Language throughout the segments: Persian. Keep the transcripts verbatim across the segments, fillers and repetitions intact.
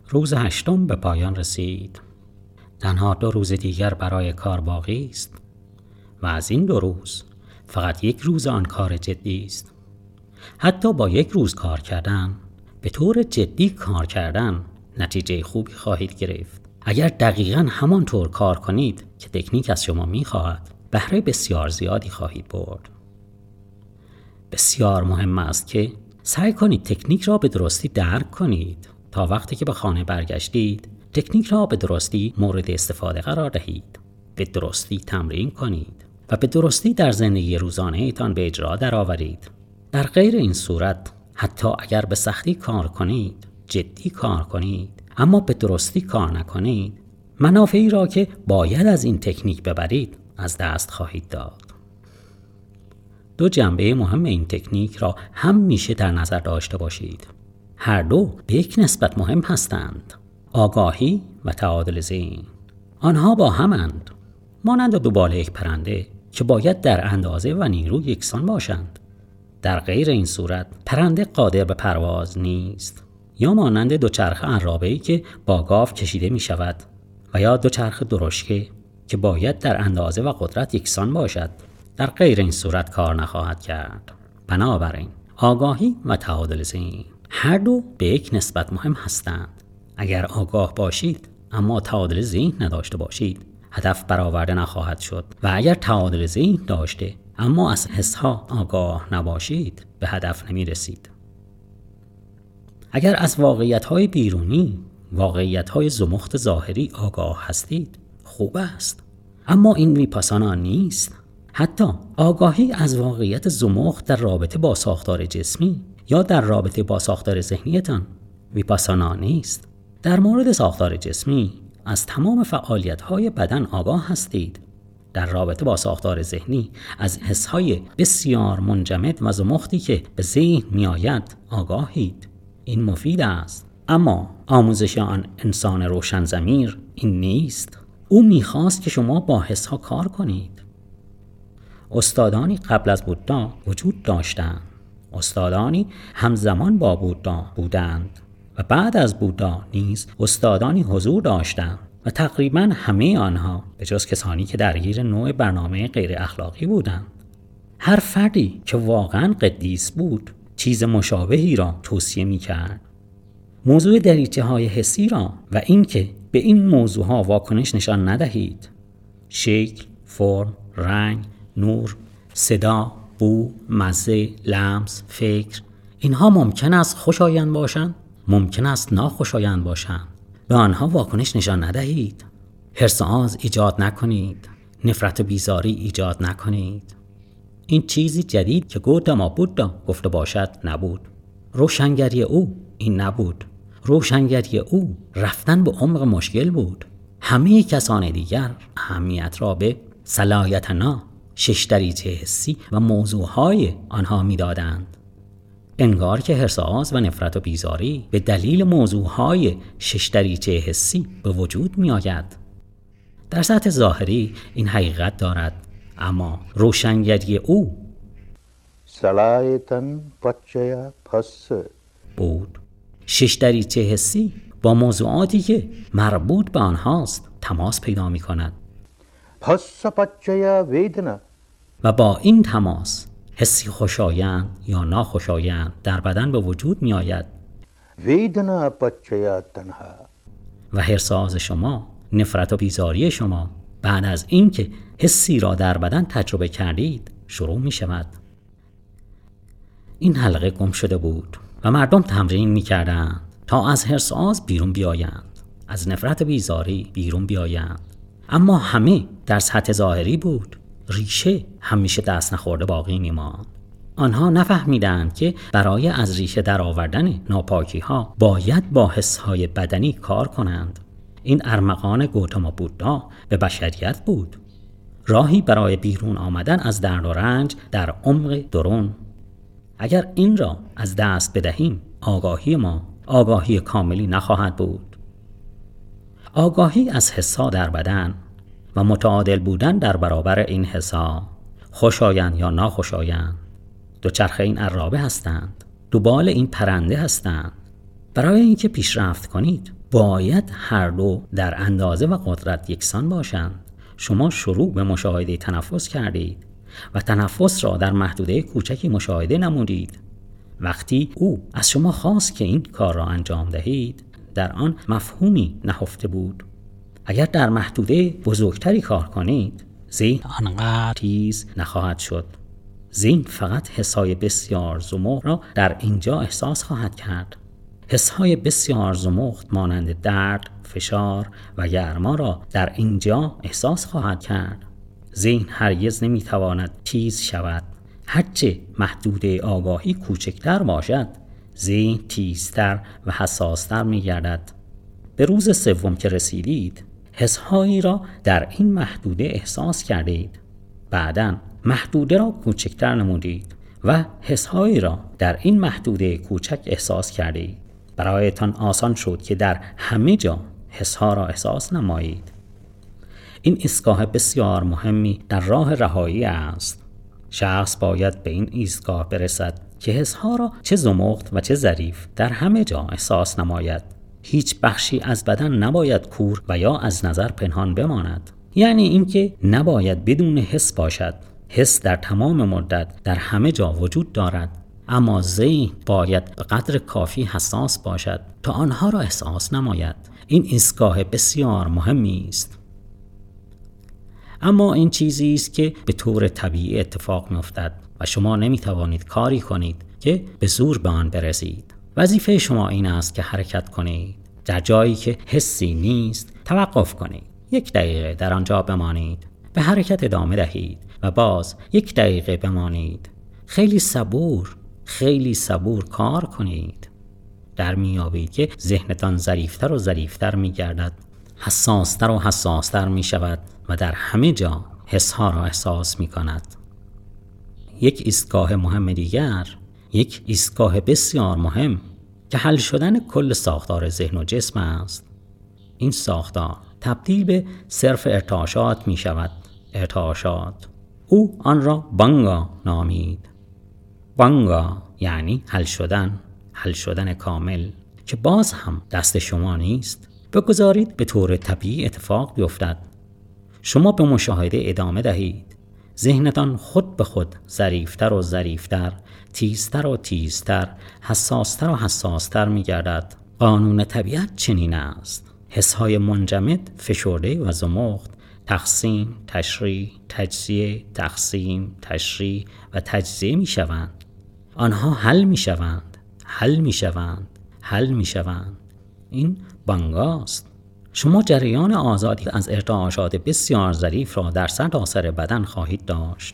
روز هشتم به پایان رسید. تنها دو روز دیگر برای کار باقی است و از این دو روز فقط یک روز آن کار جدی است. حتی با یک روز کار کردن، به طور جدی کار کردن، نتیجه خوبی خواهید گرفت. اگر دقیقاً همانطور کار کنید که تکنیک از شما می‌خواهد، بهره بسیار زیادی خواهید برد. بسیار مهم است که سعی کنید تکنیک را به درستی درک کنید تا وقتی که به خانه برگشتید تکنیک را به درستی مورد استفاده قرار دهید، به درستی تمرین کنید و به درستی در زندگی روزانه ایتان به اجرا درآورید. در غیر این صورت حتی اگر به سختی کار کنید، جدی کار کنید، اما به درستی کار نکنید، منافعی را که باید از این تکنیک ببرید از دست خواهید داد. دو جنبه مهم این تکنیک را هم میشه در نظر داشته باشید. هر دو به یک نسبت مهم هستند: آگاهی و تعادل ذهن. آنها با همند، مانند دو بال یک پرنده که باید در اندازه و نیرو یکسان باشند. در غیر این صورت پرنده قادر به پرواز نیست. یا مانند دوچرخه عرابه‌ای که با گاو کشیده می شود و یا دوچرخه درشکه که باید در اندازه و قدرت یکسان باشد. در غیر این صورت کار نخواهد کرد. بنابراین آگاهی و تعادل ذهن هر دو به یک نسبت مهم هستند. اگر آگاه باشید اما تعادل ذهن نداشته باشید، هدف برآورده نخواهد شد و اگر تعادل ذهن داشته اما از حسها آگاه نباشید، به هدف نمی رسید. اگر از واقعیت‌های بیرونی، واقعیت‌های زمخت ظاهری آگاه هستید، خوب است. اما این ویپاسانا نیست. حتی آگاهی از واقعیت زمخت در رابطه با ساختار جسمی یا در رابطه با ساختار ذهنیتان ویپاسانا نیست. در مورد ساختار جسمی از تمام فعالیت‌های بدن آگاه هستید. در رابطه با ساختار ذهنی از حس‌های بسیار منجمد و زمختی که به ذهن می‌آید آگاهید. این مفید است. اما آموزش آن انسان روشن ضمیر این نیست. او می‌خواست که شما با حس‌ها کار کنید. استادانی قبل از بودا وجود داشتند. استادانی همزمان با بودا بودند و بعد از بودا نیز استادانی حضور داشتند و تقریباً همه آنها به جز کسانی که درگیر نوع برنامه غیر اخلاقی بودند. هر فردی که واقعاً قدیس بود چیز مشابهی را توصیه می‌کرد. موضوع دریچه‌های حسی را و اینکه به این موضوعها واکنش نشان ندهید. شکل، فرم، رنگ، نور، صدا، بو، مزه، لمس، فکر، اینها ممکن است خوشایند باشند، ممکن است ناخوشایند باشند. به آنها واکنش نشان ندهید. حرص و آز ایجاد نکنید. نفرت و بیزاری ایجاد نکنید. این چیزی جدید که گوتاما بودا گفته باشد نبود. روشنگری او این نبود. روشنگری او رفتن به عمق مشکل بود. همه کسان دیگر اهمیت را به صلاحیتنا، شش دریچه حسی و موضوعهای آنها می‌دادند. انگار که حرص و آز و نفرت و بیزاری به دلیل موضوعهای شش دریچه حسی به وجود می‌آید. در سطح ظاهری این حقیقت دارد، اما روشنگری او صلاحیتن پچیا پس بود. شش دریچه حسی با موضوعاتی که مربوط به آنهاست تماس پیدا می‌کند. پس پچیا ویدنا و با این تماس حسی خوشایند یا ناخوشایند در بدن به وجود می آید. ویدنا پچیا تنها و حرص و آز شما، نفرت و بیزاری شما بعد از اینکه حسی را در بدن تجربه کردید شروع می شود. این حلقه گم شده بود و مردم تمرین می کردند تا از حرص و آز بیرون بیایند، از نفرت و بیزاری بیرون بیایند. اما همه در سطح ظاهری بود. ریشه همیشه دست نخورده باقی می‌ماند. آنها نفهمیدند که برای از ریشه در آوردن ناپاکی ها باید با حس‌های بدنی کار کنند. این ارمغان گوتاما بودا به بشریت بود. راهی برای بیرون آمدن از درد و رنج در عمق درون. اگر این را از دست بدهیم، آگاهی ما آگاهی کاملی نخواهد بود. آگاهی از حس‌ها در بدن و متعادل بودن در برابر این حس‌ها، خوشایند یا ناخوشایند، دوچرخه این عرابه هستند، دو بال این پرنده هستند. برای اینکه پیشرفت کنید باید هر دو در اندازه و قدرت یکسان باشند. شما شروع به مشاهده تنفس کردید و تنفس را در محدوده کوچکی مشاهده نمودید. وقتی او از شما خواست که این کار را انجام دهید، در آن مفهومی نهفته بود. اگر در محدوده بزرگتری کار کنید، ذهن آنقدر تیز نخواهد شد. ذهن فقط حسهای بسیار زمخت را در اینجا احساس خواهد کرد. حسهای بسیار زمخت مانند درد، فشار و گرما را در اینجا احساس خواهد کرد. ذهن هرگز نمیتواند تیز شود. هرچه محدوده آگاهی کوچکتر باشد، ذهن تیزتر و حساستر میگردد. به روز سوم که رسیدید، حسهایی را در این محدوده احساس کردید. بعداً محدوده را کوچکتر نمودید و حسهایی را در این محدوده کوچک احساس کردید. برایتان آسان شد که در همه جا حسها را احساس نمایید. این ایستگاه بسیار مهمی در راه رهایی است. شخص باید به این ایستگاه برسد که حسها را چه زمخت و چه ظریف در همه جا احساس نماید. هیچ بخشی از بدن نباید کور و یا از نظر پنهان بماند. یعنی اینکه نباید بدون حس باشد. حس در تمام مدت در همه جا وجود دارد، اما ذهن باید به قدر کافی حساس باشد تا آنها را احساس نماید. این ایستگاه بسیار مهمی است. اما این چیزی است که به طور طبیعی اتفاق می‌افتد و شما نمی‌توانید کاری کنید که به زور به آن برسید. وظیفه شما این است که حرکت کنید. در جایی که حسی نیست، توقف کنید. یک دقیقه در آنجا بمانید. به حرکت ادامه دهید و باز یک دقیقه بمانید. خیلی صبور، خیلی صبور کار کنید. در میابید که ذهنتان ظریفتر و ظریفتر میگردد، حساستر و حساستر میشود و در همه جا حسها را احساس میکند. یک ایستگاه مهم دیگر، یک ایستگاه بسیار مهم که حل شدن کل ساختار ذهن و جسم است. این ساختار تبدیل به صرف ارتعاشات می شود. ارتعاشات. او آن را بانگا نامید. بانگا یعنی حل شدن، حل شدن کامل که باز هم دست شما نیست. بگذارید به طور طبیعی اتفاق بیفتد. شما به مشاهده ادامه دهید. ذهنتان خود به خود ظریفتر و ظریفتر، تیزتر و تیزتر، حساستر و حساستر می گردد. قانون طبیعت چنین است. حسهای منجمد، فشرده و زمخت، تقسیم، تشریح، تجزیه، تقسیم، تشریح و تجزیه می شوند. آنها حل می شوند، حل می شوند، حل می شوند. این بانگاست. شما جریان آزادی از ارتعاشات بسیار ظریف را در سرتاسر بدن خواهید داشت.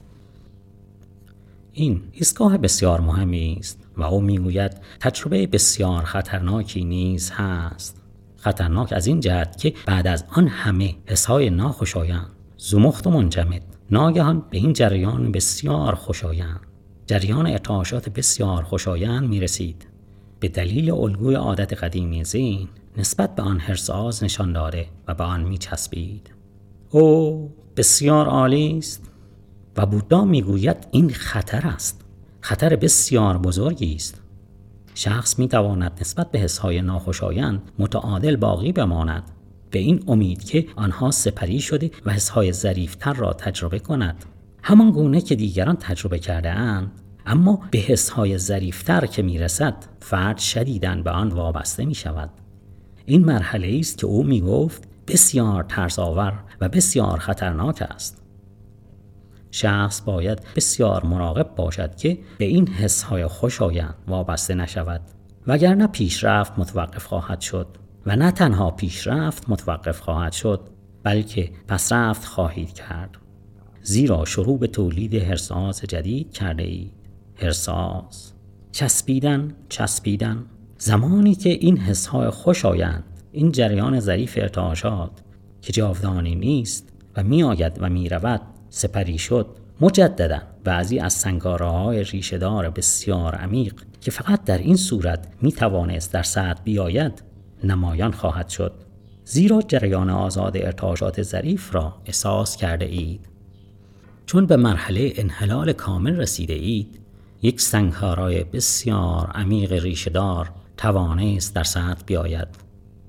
این ایستگاه بسیار مهمی است و او میگوید تجربه بسیار خطرناکی نیز هست. خطرناک از این جهت که بعد از آن همه حسهای ناخوشایند، زمخت و منجمد، ناگهان به این جریان بسیار خوشایند، جریان ارتعاشات بسیار خوشایند میرسید. به دلیل الگوی عادت قدیمی ذهن نسبت به آن حرص‌آز نشان داده و به آن میچسبید. او بسیار عالی است. و بودا میگوید این خطر است. خطر بسیار بزرگی است. شخص میتواند نسبت به حسهای ناخوشایند متعادل باقی بماند، به این امید که آنها سپری شده و حسهای ظریفتر را تجربه کند، همان گونه که دیگران تجربه کرده اند. اما به حسهای ظریفتر که میرسد، فرد شدیداً به آن وابسته می شود. این مرحله است که او می گفت بسیار ترس‌آور و بسیار خطرناک است. شخص باید بسیار مراقب باشد که به این حسهای خوشایند وابسته نشود، وگرنه پیشرفت متوقف خواهد شد و نه تنها پیشرفت متوقف خواهد شد، بلکه پسرفت خواهید کرد. زیرا شروع به تولید حرص‌آز جدید کرده اید. حرص‌آز، چسبیدن، چسبیدن. زمانی که این حسهای خوشایند، این جریان ظریف ارتعاشات که جاودانی نیست و می آید و می رود، سپری شد، مجددا بعضی از سنگاره‌های ریشه‌دار بسیار عمیق که فقط در این صورت می توانست در سطح بیاید، نمایان خواهد شد. زیرا جریان آزاد ارتعاشات ظریف را احساس کرده اید. چون به مرحله انحلال کامل رسیده اید، یک سنگارای بسیار عمیق ریشه‌دار توانست در سطح بیاید.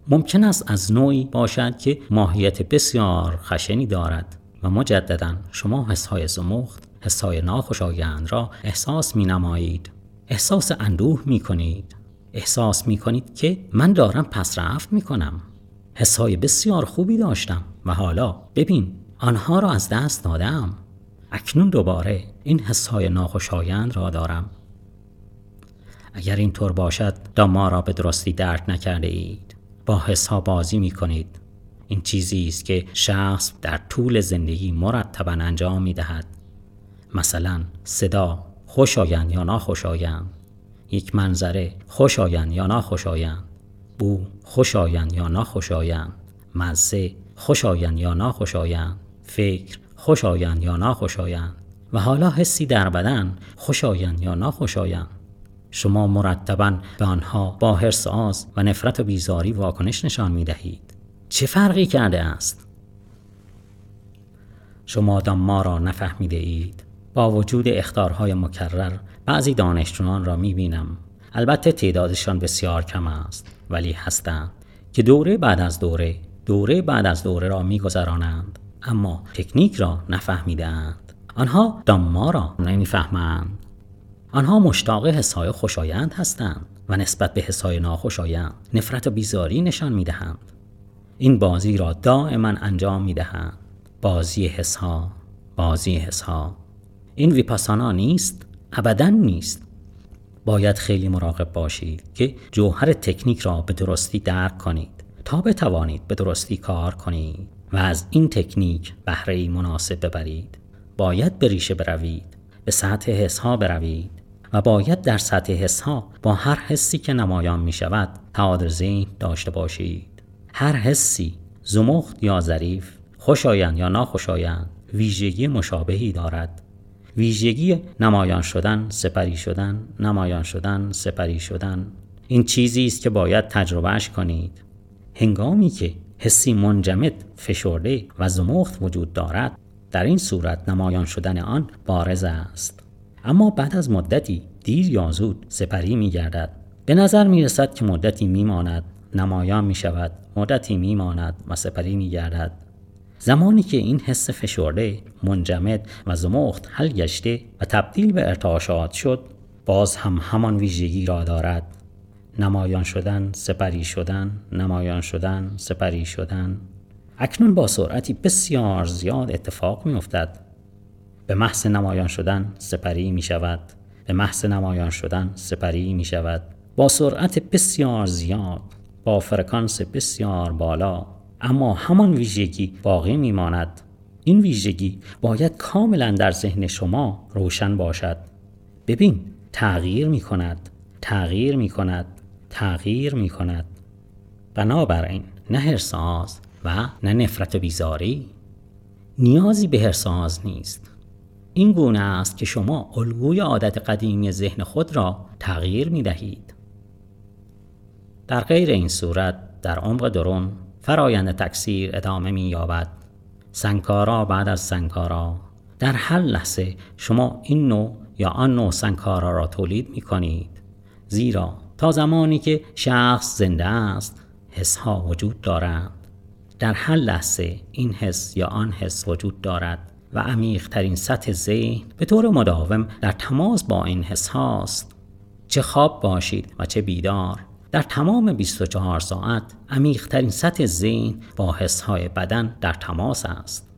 ممکن است از نوعی باشد که ماهیت بسیار خشنی دارد و مجدداً شما حسهای زمخت، حسهای ناخوشایند را احساس می نمایید. احساس اندوه می کنید. احساس می کنید که من دارم پس رفت می کنم. حسهای بسیار خوبی داشتم و حالا ببین آنها را از دست دادم. اکنون دوباره این حسهای ناخوشایند را دارم. اگر اینطور باشد داما را به درستی درک نکرده اید. با حسها بازی می کنید. این چیزی است که شخص در طول زندگی مرتباً انجام می دهد. مثلا صدا خوشایند یا ناخوشایند، یک منظره خوشایند یا ناخوشایند، بو خوشایند یا ناخوشایند، مزه خوشایند یا ناخوشایند، فکر خوشایند یا ناخوشایند و حالا حسی در بدن خوشایند یا ناخوشایند. شما مرتباً به آنها با حرص آز و نفرت و بیزاری واکنش نشان می دهید. چه فرقی کرده است؟ شما داما را نفهمیده اید. با وجود اخطارهای مکرر بعضی دانشجویان را می بینم، البته تعدادشان بسیار کم است، ولی هستند که دوره بعد از دوره دوره بعد از دوره را می گذرانند اما تکنیک را نفهمیدند. آنها داما را نمی فهمند. آنها مشتاق حسهای خوشایند هستند و نسبت به حسهای ناخوشایند نفرت و بیزاری نشان می دهند. این بازی را دائما انجام می دهند. بازی حسها، بازی حسها. این ویپاسانا نیست، ابداً نیست. باید خیلی مراقب باشید که جوهر تکنیک را به درستی درک کنید تا بتوانید به درستی کار کنید و از این تکنیک بهره‌ای مناسب ببرید. باید به ریشه بروید، به سطح حسها بروید و باید در سطح حسها با هر حسی که نمایان می شود تعادل ذهن داشته باشید. هر حسی، زمخت یا ظریف، خوشایند یا ناخوشایند، ویژگی مشابهی دارد. ویژگی نمایان شدن، سپری شدن، نمایان شدن، سپری شدن. این چیزی است که باید تجربهش کنید. هنگامی که حسی منجمد، فشرده و زمخت وجود دارد، در این صورت نمایان شدن آن بارز است. اما بعد از مدتی دیر یا زود سپری می گردد. به نظر می رسد که مدتی می ماند، نمایان می شود، مدتی می ماند و سپری می گردد. زمانی که این حس فشرده، منجمد و زمخت حل گشته و تبدیل به ارتعاشات شد، باز هم همان ویژگی را دارد. نمایان شدن، سپری شدن، نمایان شدن، سپری شدن. اکنون با سرعتی بسیار زیاد اتفاق می افتد. به محض نمایان شدن سپری می شود. به محض نمایان شدن سپری می شود. با سرعت بسیار زیاد، با فرکانس بسیار بالا، اما همان ویژگی باقی می ماند. این ویژگی باید کاملا در ذهن شما روشن باشد. ببین، تغییر می کند، تغییر می کند، تغییر می کند. بنابراین نه حرص‌آز و نه نفرت و بیزاری. نیازی به حرص‌آز نیست. این گونه است که شما الگوی عادت قدیمی ذهن خود را تغییر می دهید. در غیر این صورت در عمق درون فرایند تکثیر ادامه می یابد. سنگکارا بعد از سنگکارا. در هر لحظه شما این نوع یا آن نوع سنگکارا را تولید می کنید. زیرا تا زمانی که شخص زنده است، حسها وجود دارند. در هر لحظه این حس یا آن حس وجود دارد و عمیق‌ترین سطح ذهن به طور مداوم در تماس با این حس هاست. چه خواب باشید و چه بیدار، در تمام بیست و چهار ساعت عمیق‌ترین سطح ذهن با حس‌های بدن در تماس است.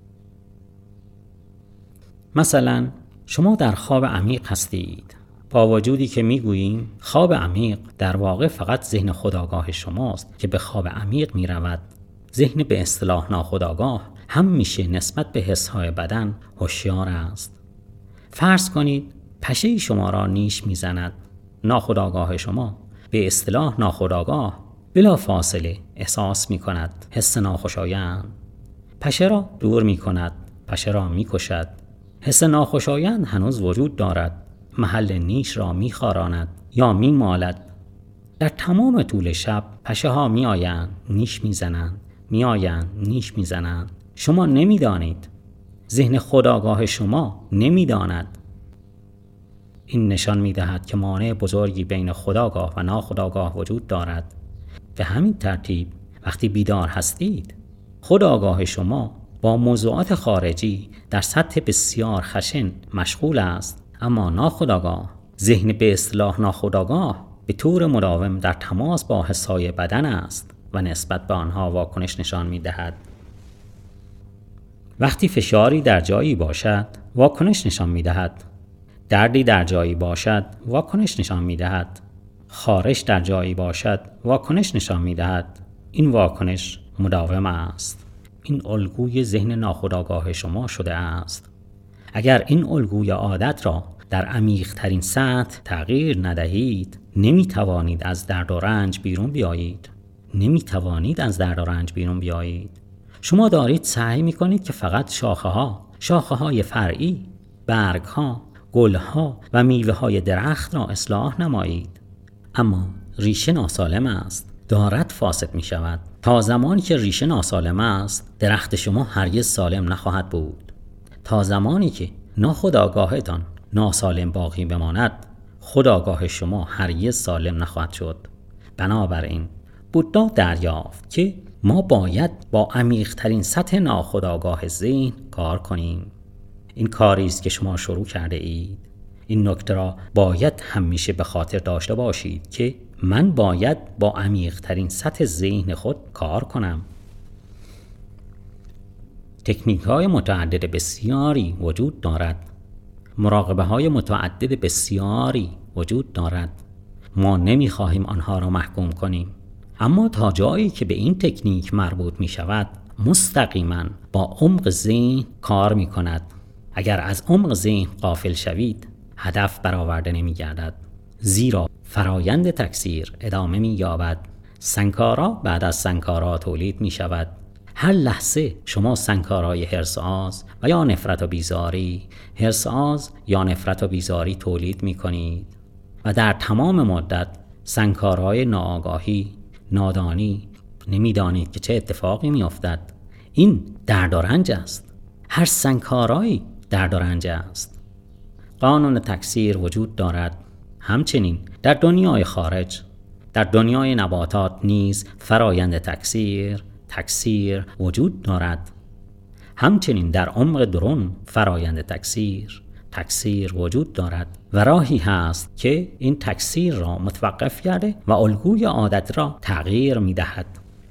مثلا شما در خواب عمیق هستید. با وجودی که میگوییم خواب عمیق در واقع فقط ذهن خودآگاه شماست که به خواب عمیق می رود. ذهن به اصطلاح ناخودآگاه هم میشه نسبت به حس‌های بدن هوشیار است. فرض کنید پشه شما را نیش میزند. ناخودآگاه شما به اصطلاح ناخودآگاه بلا فاصله احساس می کند حس ناخوشایند. پشه را دور می کند، پشه را می کشد. حس ناخوشایند هنوز وجود دارد، محل نیش را می خاراند یا می مالد. در تمام طول شب پشه ها می آیند، نیش می زنند، می آیند، نیش می زنند. شما نمی دانید. ذهن خودآگاه شما نمی داند. این نشان می دهد که مانع بزرگی بین خودآگاه و ناخودآگاه وجود دارد. به همین ترتیب وقتی بیدار هستید، خودآگاه شما با موضوعات خارجی در سطح بسیار خشن مشغول است، اما ناخودآگاه، ذهن به اصطلاح ناخودآگاه، به طور مداوم در تماس با حسهای بدن است و نسبت به آنها واکنش نشان می‌دهد. وقتی فشاری در جایی باشد، واکنش نشان می‌دهد. دردی در جایی باشد، واکنش نشان می‌دهد. خارش در جایی باشد، واکنش نشان می‌دهد. این واکنش مداوم است. این الگوی ذهن ناخودآگاه شما شده است. اگر این الگوی عادت را در عمیق‌ترین سطح تغییر ندهید، نمی‌توانید از درد و رنج بیرون بیایید. نمی‌توانید از درد و رنج بیرون بیایید. شما دارید سعی می‌کنید که فقط شاخه‌ها، شاخه‌های فرعی، برگ‌ها، گل‌ها و میوه‌های درخت را اصلاح نمایید. اما ریشه ناسالم است، دارد فاسد می‌شود. تا زمانی که ریشه ناسالم است، درخت شما هرگز سالم نخواهد بود. تا زمانی که ناخودآگاهتان ناسالم باقی بماند، خودآگاه شما هرگز سالم نخواهد شد. بنابراین بودا دریافت که ما باید با عمیق‌ترین سطح ناخودآگاه ذهن کار کنیم. این کاری است که شما شروع کرده اید. این نکته را باید همیشه به خاطر داشته باشید که من باید با عمیق‌ترین سطح ذهن خود کار کنم. تکنیک‌های متعدد بسیاری وجود دارد. مراقبه‌های متعدد بسیاری وجود دارد. ما نمی‌خواهیم آنها را محکوم کنیم. اما تا جایی که به این تکنیک مربوط می‌شود، مستقیما با عمق ذهن کار می‌کند. اگر از عمق ذهن غافل شوید، هدف برآورده نمی‌گردد. زیرا فرایند تکثیر ادامه می‌یابد. سنکارا بعد از سنکارا تولید می‌شود. هر لحظه شما سنکارای حرص‌آز و یا نفرت و بیزاری، حرص‌آز یا نفرت و بیزاری تولید می‌کنید و در تمام مدت سنکارای ناآگاهی، نادانی، نمی‌دانید که چه اتفاقی می‌افتد. این درد و رنج است. هر سنکارایی درد و رنج است. قانون تکثیر وجود دارد. همچنین در دنیای خارج، در دنیای نباتات نیز فرایند تکثیر تکثیر وجود دارد. همچنین در عمق درون فرایند تکثیر تکثیر وجود دارد و راهی هست که این تکثیر را متوقف کرده و الگوی عادت را تغییر می دهد.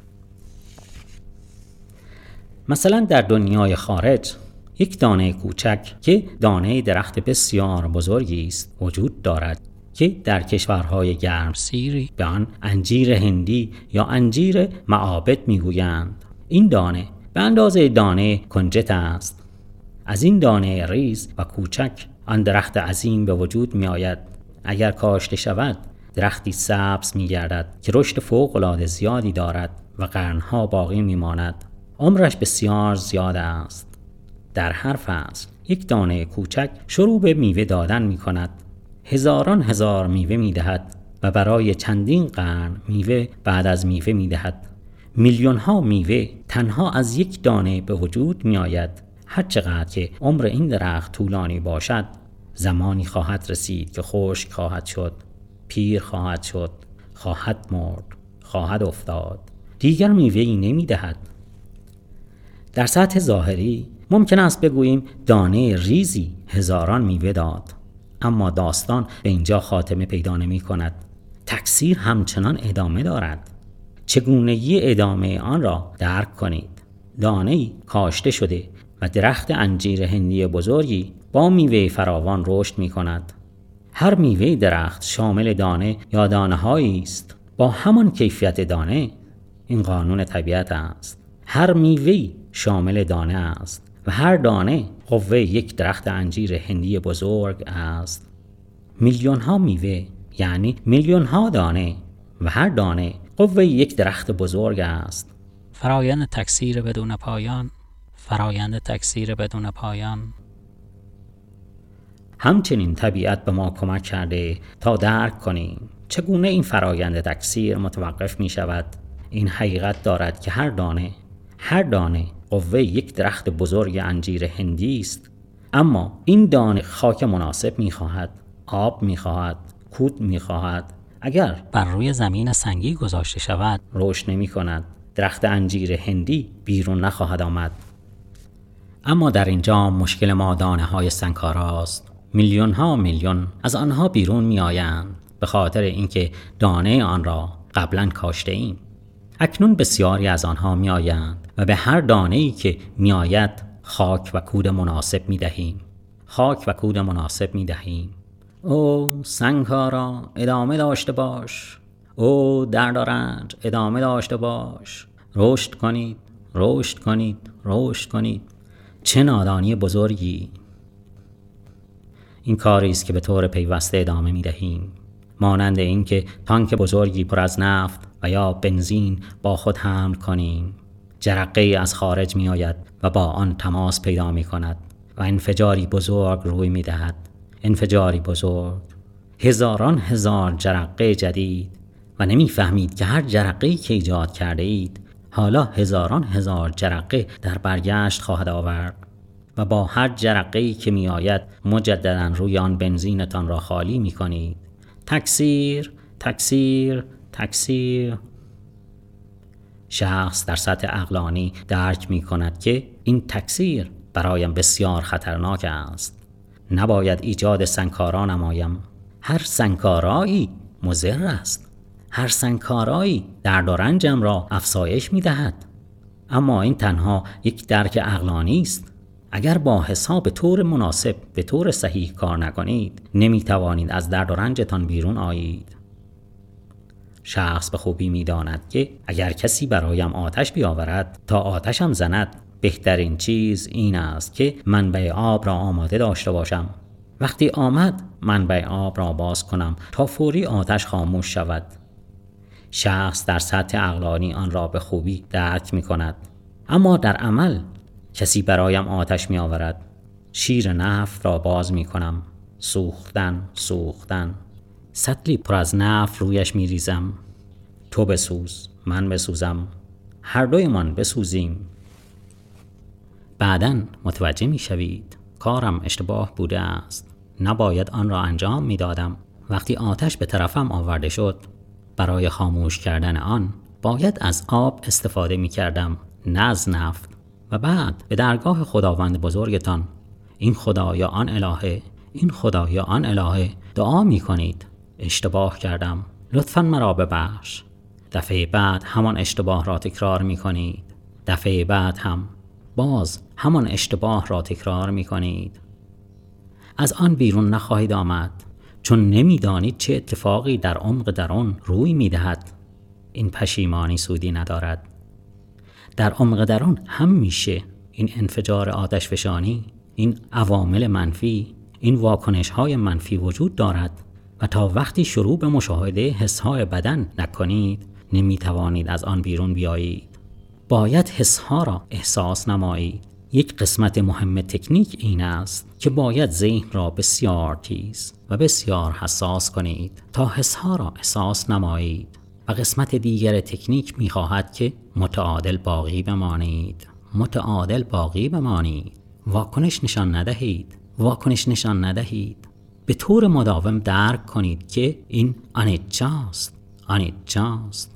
مثلا در دنیای خارج یک دانه کوچک که دانه درخت بسیار بزرگی است وجود دارد که در کشورهای گرمسیری به آن انجیر هندی یا انجیر معابد میگویند. این دانه به اندازه دانه کنجد است. از این دانه ریز و کوچک آن درخت عظیم به وجود می آید. اگر کاشته شود، درختی سبز می گردد که رشد فوق‌العاده زیادی دارد و قرنها باقی می ماند. عمرش بسیار زیاد است. در هر فصل یک دانه کوچک شروع به میوه دادن می کند. هزاران هزار میوه می دهد و برای چندین قرن میوه بعد از میوه می دهد. میلیون ها میوه تنها از یک دانه به وجود می آید. هر چقدر که عمر این درخت طولانی باشد، زمانی خواهد رسید که خشک خواهد شد، پیر خواهد شد، خواهد مرد، خواهد افتاد. دیگر میوه‌ای نمی دهد. در سطح ظاهری ممکن است بگوییم دانه ریزی هزاران میوه داد، اما داستان به اینجا خاتمه پیدا نمی کند. تکثیر همچنان ادامه دارد. چگونگی ادامه آن را درک کنید. دانه‌ای کاشته شده و درخت انجیر هندی بزرگی با میوه فراوان رشد می کند. هر میوه درخت شامل دانه یا دانه‌هایی است با همان کیفیت دانه. این قانون طبیعت است. هر میوه شامل دانه است و هر دانه قوه یک درخت انجیر هندی بزرگ است. میلیون ها میوه یعنی میلیون ها دانه و هر دانه قوه یک درخت بزرگ است. فرایند تکثیر بدون پایان، فرایند تکثیر بدون پایان. همچنین طبیعت به ما کمک کرده تا درک کنیم چگونه این فرایند تکثیر متوقف می شود. این حقیقت دارد که هر دانه هر دانه قوه یک درخت بزرگ انجیر هندی است، اما این دانه خاک مناسب می خواهد، آب می خواهد، کود می خواهد. اگر بر روی زمین سنگی گذاشته شود، رشد نمی کند. درخت انجیر هندی بیرون نخواهد آمد. اما در اینجا مشکل ما دانه های سنگکاراست. میلیون ها میلیون از آنها بیرون می آیند به خاطر اینکه دانه آن را قبلا کاشته ایم. اکنون بسیاری از آنها می آیند و به هر دانه‌ای که می آید خاک و کود مناسب می دهیم. خاک و کود مناسب می دهیم. او سنگکارا ادامه داشته باش. او درد و رنج ادامه داشته باش. رشد کنید، رشد کنید، رشد کنید. چه نادانی بزرگی! این کاری است که به طور پیوسته ادامه می دهیم. مانند این که تانک بزرگی پر از نفت و یا بنزین با خود حمل کنیم. جرقه‌ای از خارج می آید و با آن تماس پیدا می کند و انفجاری بزرگ روی می دهد. انفجاری بزرگ. هزاران هزار جرقه جدید و نمی فهمید که هر جرقه‌ای که ایجاد کرده اید حالا هزاران هزار جرقه در برگشت خواهد آورد و با هر جرقه‌ای که می آید مجددا روی آن بنزینتان را خالی می کنید. تکثیر، تکثیر، تکثیر. شخص در سطح عقلانی درک می کند که این تکثیر برایم بسیار خطرناک است. نباید ایجاد سنگکارا نمایم. هر سنگکارایی مضر است. هر سنگکارایی درد و رنجم را افزایش می دهد. اما این تنها یک درک عقلانی است. اگر با حساب به طور مناسب به طور صحیح کار نکنید نمی توانید از درد و رنجتان بیرون آیید. شخص به خوبی می داند که اگر کسی برایم آتش بیاورد تا آتشم زند بهترین چیز این است که منبع آب را آماده داشته باشم. وقتی آمد منبع آب را باز کنم تا فوری آتش خاموش شود. شخص در سطح عقلانی آن را به خوبی درک می کند. اما در عمل کسی برایم آتش می آورد. شیر نفت را باز می کنم. سوختن، سوختن. سطلی پر از نفت رویش می ریزم. تو بسوز، من بسوزم. هر دویمان بسوزیم. بعداً متوجه می شوید کارم اشتباه بوده است. نباید آن را انجام می دادم. وقتی آتش به طرفم آورده شد برای خاموش کردن آن باید از آب استفاده می کردم نه از نفت. و بعد به درگاه خداوند بزرگتان این خدا یا آن الهه این خدا یا آن الهه دعا می کنید. اشتباه کردم، لطفاً مرا ببخش. دفعه بعد همان اشتباه را تکرار می کنید. دفعه بعد هم باز همان اشتباه را تکرار می کنید. از آن بیرون نخواهید آمد چون نمی دانید چه اتفاقی در عمق درون روی می دهد. این پشیمانی سودی ندارد. در عمق درون هم میشه این انفجار آتش فشانی، این عوامل منفی، این واکنش های منفی وجود دارد و تا وقتی شروع به مشاهده حس های بدن نکنید نمی توانید از آن بیرون بیایید. باید حس ها را احساس نمایید. یک قسمت مهم تکنیک این است که باید ذهن را بسیار تیز و بسیار حساس کنید تا حس ها را احساس نمایید. و قسمت دیگر تکنیک می خواهد که متعادل باقی بمانید. متعادل باقی بمانید. واکنش نشان ندهید. واکنش نشان ندهید. به طور مداوم درک کنید که این انیجاست. انیجاست.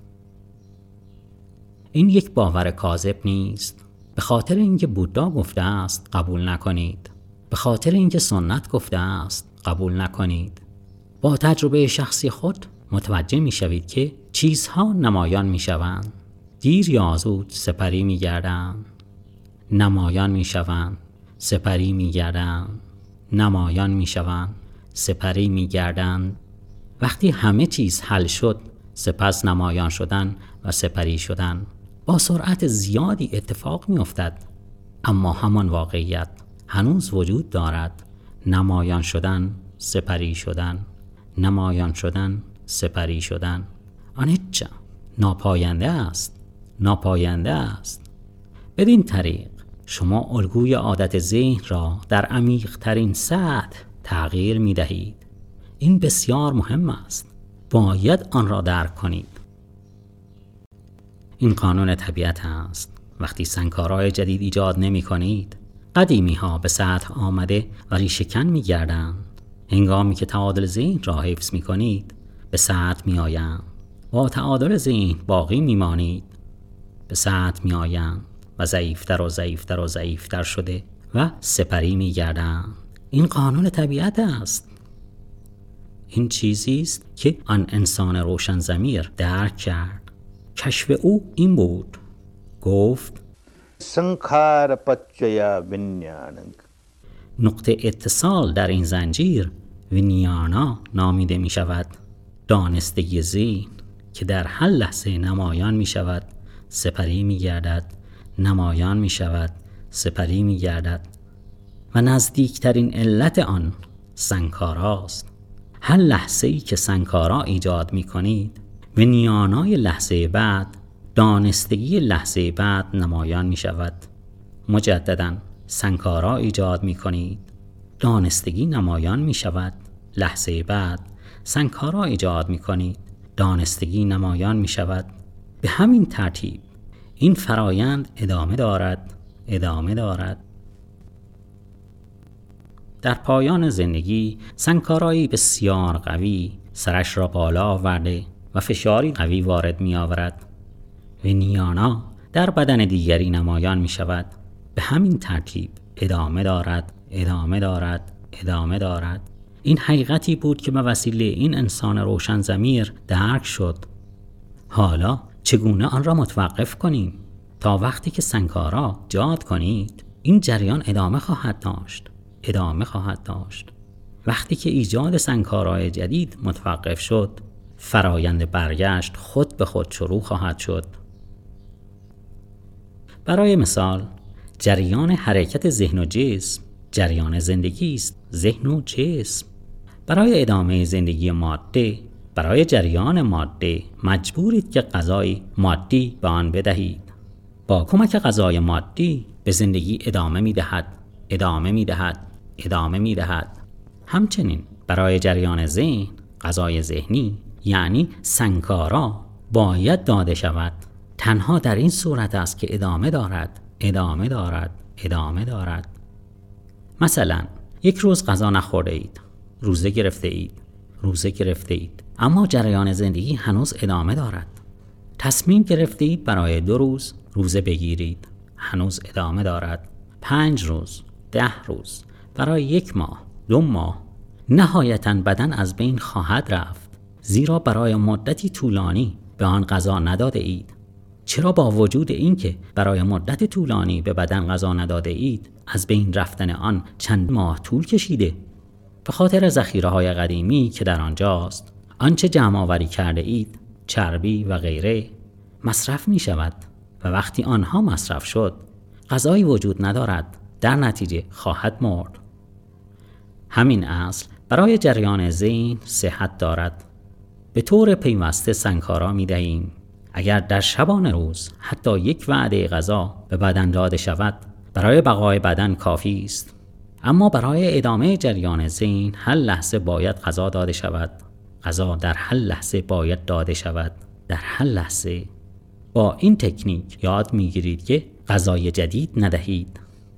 این یک باور کاذب نیست. به خاطر اینکه بودا گفته است قبول نکنید. به خاطر اینکه سنت گفته است قبول نکنید. با تجربه شخصی خود متوجه می شوید که چیزها نمایان می شوند. دیر یا زود سپری می گردند. نمایان می شوند. سپری می گردند. نمایان می شوند. سپری می گردند. وقتی همه چیز حل شد سپس نمایان شدن و سپری شدن با سرعت زیادی اتفاق می افتد. اما همان واقعیت هنوز وجود دارد. نمایان شدن، سپری شدن. نمایان شدن، سپری شدن. آنچه ناپاینده است. ناپاینده است. بدین طریق شما الگوی عادت ذهن را در عمیق ترین سطح تغییر می دهید. این بسیار مهم است. باید آن را درک کنید. این قانون طبیعت است. وقتی سنگکارای جدید ایجاد نمی کنید قدیمی ها به سطح آمده و ریشه‌کن می گردند. هنگامی که تعادل ذهن را حفظ می کنید به سطح می آیند. با تعادل ذهن باقی می مانید. به سطح می آیند و ضعیفتر و ضعیفتر و ضعیفتر شده و سپری می گردند. این قانون طبیعت است. این چیزی است که آن انسان روشن ضمیر درک کرد. کشف او این بود. گفت سنخار پچیا وینیاننگ. نقطه اتصال در این زنجیر وینیانا نامیده می شود. دانستگی ذهن که در هر لحظه نمایان می شود، سپری می گردد، نمایان می شود، سپری می گردد و نزدیکترین علت آن سنکاراست. هر لحظه ای که سنکارا ایجاد می کنید، وینیانای لحظه بعد، دانستگی لحظه بعد نمایان می شود. مجددا سنکارا ایجاد می کنید، دانستگی نمایان می شود. لحظه بعد سنکارا ایجاد می کنید، دانستگی نمایان می شود. به همین ترتیب این فرایند ادامه دارد، ادامه دارد. در پایان زندگی سنکارایی بسیار قوی سرش را بالا آورده و فشاری قوی وارد می آورد. وینیانا در بدن دیگری نمایان می شود. به همین ترتیب ادامه دارد، ادامه دارد، ادامه دارد. این حقیقتی بود که به وسیله این انسان روشن ضمیر درک شد. حالا چگونه آن را متوقف کنیم؟ تا وقتی که سنکارا جاد کنید، این جریان ادامه خواهد داشت، ادامه خواهد داشت. وقتی که ایجاد سنکارای جدید متوقف شد، فرایند برگشت خود به خود شروع خواهد شد. برای مثال، جریان حرکت ذهن و جسم جریان زندگی است. ذهن و جسم برای ادامه زندگی ماده، برای جریان ماده مجبورید که غذای مادی به آن بدهید. با کمک غذای مادی به زندگی ادامه می‌دهد، ادامه می‌دهد، ادامه می‌دهد. همچنین برای جریان ذهن، غذای ذهنی یعنی سنکارا باید داده شود. تنها در این صورت است که ادامه دارد، ادامه دارد، ادامه دارد. مثلا یک روز غذا نخورده اید، روزه گرفته اید، روزه گرفته اید، اما جریان زندگی هنوز ادامه دارد. تصمیم گرفته اید برای دو روز روزه بگیرید، هنوز ادامه دارد. پنج روز، ده روز، برای یک ماه، دو ماه، نهایتاً بدن از بین خواهد رفت، زیرا برای مدتی طولانی به آن غذا نداده اید. چرا با وجود اینکه برای مدت طولانی به بدن غذا نداده اید، از بین رفتن آن چند ماه طول کشیده؟ به خاطر ذخیره‌های قدیمی که در آنجاست. آنچه جمع آوری کرده اید، چربی و غیره، مصرف می شود و وقتی آنها مصرف شد، غذایی وجود ندارد، در نتیجه خواهد مرد. همین اصل برای جریان ذهن صحت دارد. به طور پیوسته سنکارا می دهیم. اگر در شبانه روز حتی یک وعده غذا به بدن داده شود، برای بقای بدن کافی است. اما برای ادامه جریان ذهن هر لحظه باید غذا داده شود. غذا در هر لحظه باید داده شود، در هر لحظه. با این تکنیک یاد میگیرید که غذای جدید ندهید.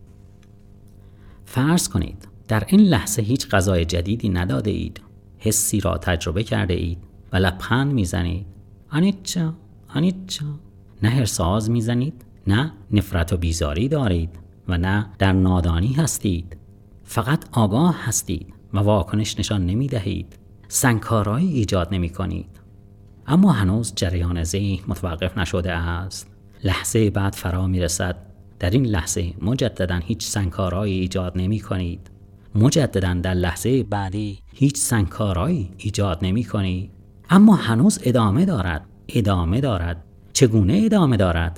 فرض کنید در این لحظه هیچ غذای جدیدی نداده اید. حسی را تجربه کرده اید و لبخند میزنید. آنیچا، آنیچا. نه حرص‌آز میزنید، نه نفرت و بیزاری دارید و نه در نادانی هستید. فقط آگاه هستید و واکنش نشان نمی دهید. سنکارایی ایجاد نمی کنید. اما هنوز جریان ذهن متوقف نشده است. لحظه بعد فرا می رسد. در این لحظه مجددا هیچ سنکارایی ایجاد نمی کنید. مجددا در لحظه بعدی هیچ سنکارایی ایجاد نمی کنید. اما هنوز ادامه دارد. ادامه دارد. چگونه ادامه دارد؟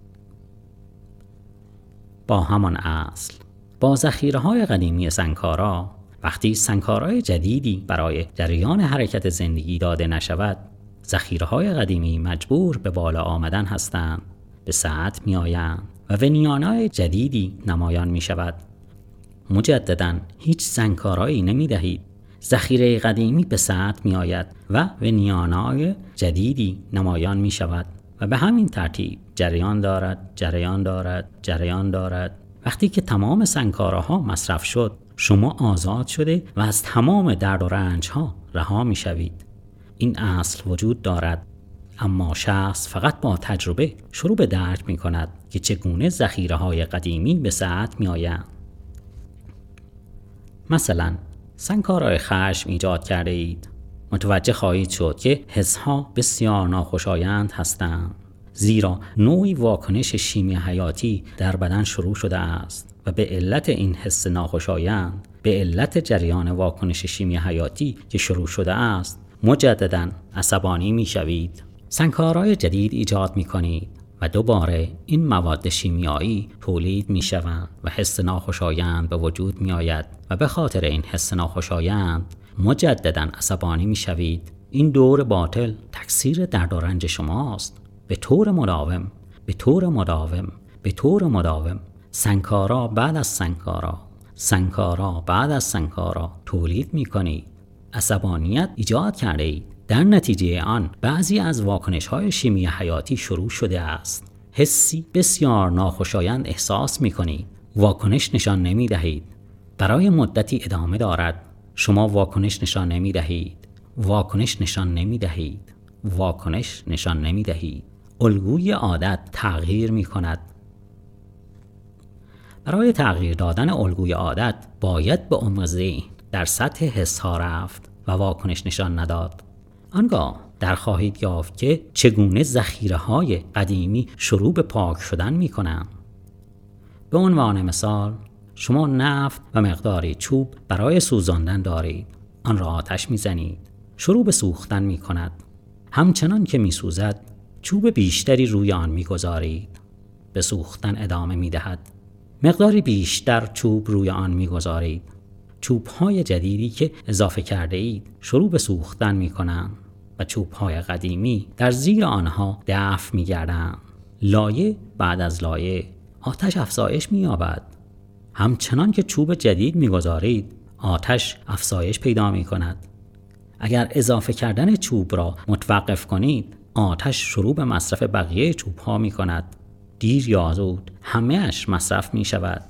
با همان اصل. با ذخیره‌های قدیمی سنکارا، وقتی سنکارای جدیدی برای جریان حرکت زندگی داده نشود، ذخیره‌های قدیمی مجبور به بالا آمدن هستند، به سطح می آیند و وینیانای جدیدی نمایان می شود. مجددا هیچ سنکارایی نمی دهید. ذخیره قدیمی به سطح می آید و وینیانای جدیدی نمایان می شود و به همین ترتیب جریان دارد، جریان دارد، جریان دارد. وقتی که تمام سنکاراها مصرف شد، شما آزاد شده و از تمام درد و رنج ها رها می شوید. این اصل وجود دارد. اما شخص فقط با تجربه شروع به درک می کند که چگونه ذخیره‌های قدیمی به سطح می آیند. مثلا سنگکارای خشم ایجاد کرده اید. متوجه خواهید شد که حسها بسیار ناخوشایند هستند، زیرا نوعی واکنش شیمی حیاتی در بدن شروع شده است و به علت این حس ناخوشایند، به علت جریان واکنش شیمی حیاتی که شروع شده است، مجدداً عصبانی می شوید. سنگکارای جدید ایجاد می کنید و دوباره این مواد شیمیایی تولید می شوند و حس ناخوشایند به وجود می آید و به خاطر این حس ناخوشایند مجدداً عصبانی می شوید. این دور باطل تکثیر درد و رنج شماست. به طور مداوم، به طور مداوم، به طور مداوم، سنگکارا بعد از سنگکارا، سنگکارا بعد از سنگکارا تولید می کنید. عصبانیت ایجاد کرده اید. در نتیجه آن بعضی از واکنش‌های شیمی حیاتی شروع شده است. حسی بسیار ناخوشایند احساس می‌کنید. واکنش نشان نمی‌دهید. برای مدتی ادامه دارد. شما واکنش نشان نمی‌دهید. واکنش نشان نمی‌دهید. واکنش نشان نمی‌دهید. الگوی عادت تغییر می‌کند. برای تغییر دادن الگوی عادت باید به عمق ذهن در سطح حس‌ها رفت و واکنش نشان نداد. آنگاه در خواهید یافت که چگونه ذخیره‌های قدیمی شروع به پاک شدن می‌کنند. به عنوان مثال، شما نفت و مقداری چوب برای سوزاندن دارید. آن را آتش می‌زنید. شروع به سوختن می‌کند. همچنان که می‌سوزد، چوب بیشتری روی آن می‌گذارید. به سوختن ادامه می‌دهد. مقداری بیشتر چوب روی آن می‌گذارید. چوب‌های جدیدی که اضافه کرده اید شروع به سوختن می‌کنند و چوب‌های قدیمی در زیر آنها دفع می‌گردند. لایه بعد از لایه آتش افزایش می‌یابد. همچنان که چوب جدید می‌گذارید، آتش افزایش پیدا می‌کند. اگر اضافه کردن چوب را متوقف کنید، آتش شروع به مصرف بقیه چوب‌ها می‌کند. دیر یا زود همه‌اش مصرف می‌شود.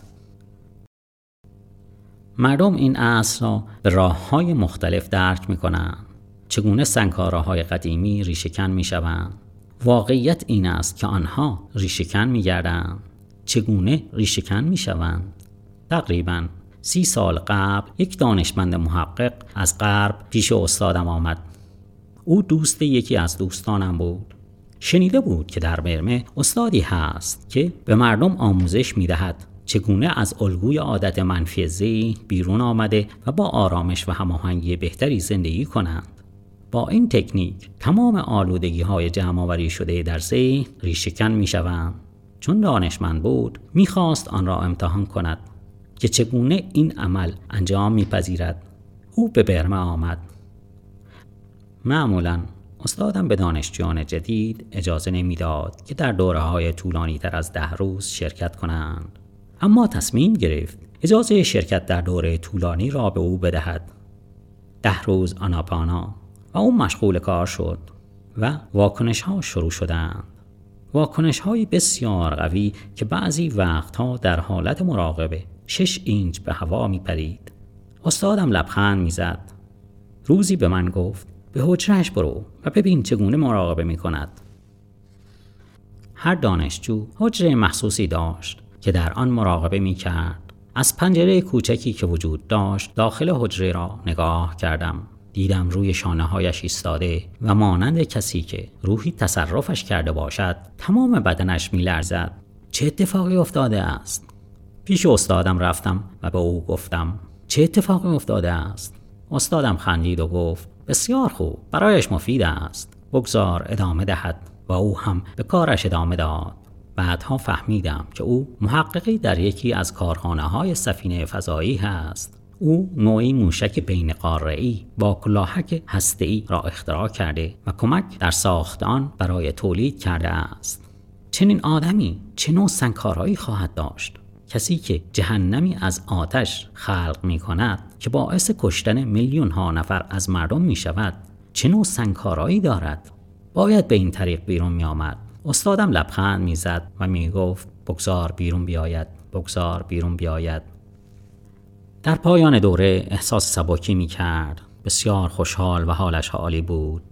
مردم این اصل را به راه‌های مختلف درک می‌کنند. چگونه سنگکارهای قدیمی ریشه‌کن می‌شوند. واقعیت این است که آنها ریشه‌کن می‌گردند. چگونه ریشه‌کن می‌شوند؟ تقریباً سی سال قبل یک دانشمند محقق از غرب پیش استادم آمد. او دوست یکی از دوستانم بود. شنیده بود که در برمه استادی هست که به مردم آموزش می‌دهد چگونه از الگوی عادت منفی ذهن بیرون آمده و با آرامش و هماهنگی بهتری زندگی کنند. با این تکنیک تمام آلودگی‌های جمع‌آوری شده در ذهن ریشه‌کن می‌شوند. چون دانشمند بود، می‌خواست آن را امتحان کند که چگونه این عمل انجام می‌پذیرد. او به برمه آمد. معمولاً استادم به دانشجویان جدید اجازه نمی‌داد که در دوره‌های طولانی تر از ده روز شرکت کنند. اما تصمیم گرفت اجازه شرکت در دوره طولانی را به او بدهد. ده روز آناپانا و او مشغول کار شد و واکنش ها شروع شدند. واکنش های بسیار قوی که بعضی وقتها در حالت مراقبه شش اینچ به هوا می پرید. استادم لبخند می زد. روزی به من گفت به حجره‌اش برو و ببین چگونه مراقبه می کند. هر دانشجو حجره مخصوصی داشت که در آن مراقبه می کرد. از پنجره کوچکی که وجود داشت داخل حجره را نگاه کردم. دیدم روی شانه هایش ایستاده و مانند کسی که روحی تصرفش کرده باشد تمام بدنش می لرزد. چه اتفاقی افتاده است؟ پیش استادم رفتم و به او گفتم چه اتفاقی افتاده است؟ استادم خندید و گفت بسیار خوب، برایش مفید است. بگذار ادامه دهد. و او هم به کارش ادامه داد. بعدها فهمیدم که او محققی در یکی از کارخانه‌های سفینه فضایی هست. او نوعی موشک بین قاره‌ای با کلاهک هسته‌ای را اختراع کرده و کمک در ساخت آن برای تولید کرده است. چنین آدمی چه نوع سنگکارهایی خواهد داشت؟ کسی که جهنمی از آتش خلق می کند که باعث کشتن میلیون ها نفر از مردم می شود، چه نوع سنگکارهایی دارد؟ باید به این طریق بیرون می آمد. استادم لبخند می زد و می گفت بگذار بیرون بیاید، بگذار بیرون بیاید. در پایان دوره احساس سبکی می کرد. بسیار خوشحال و حالش عالی بود.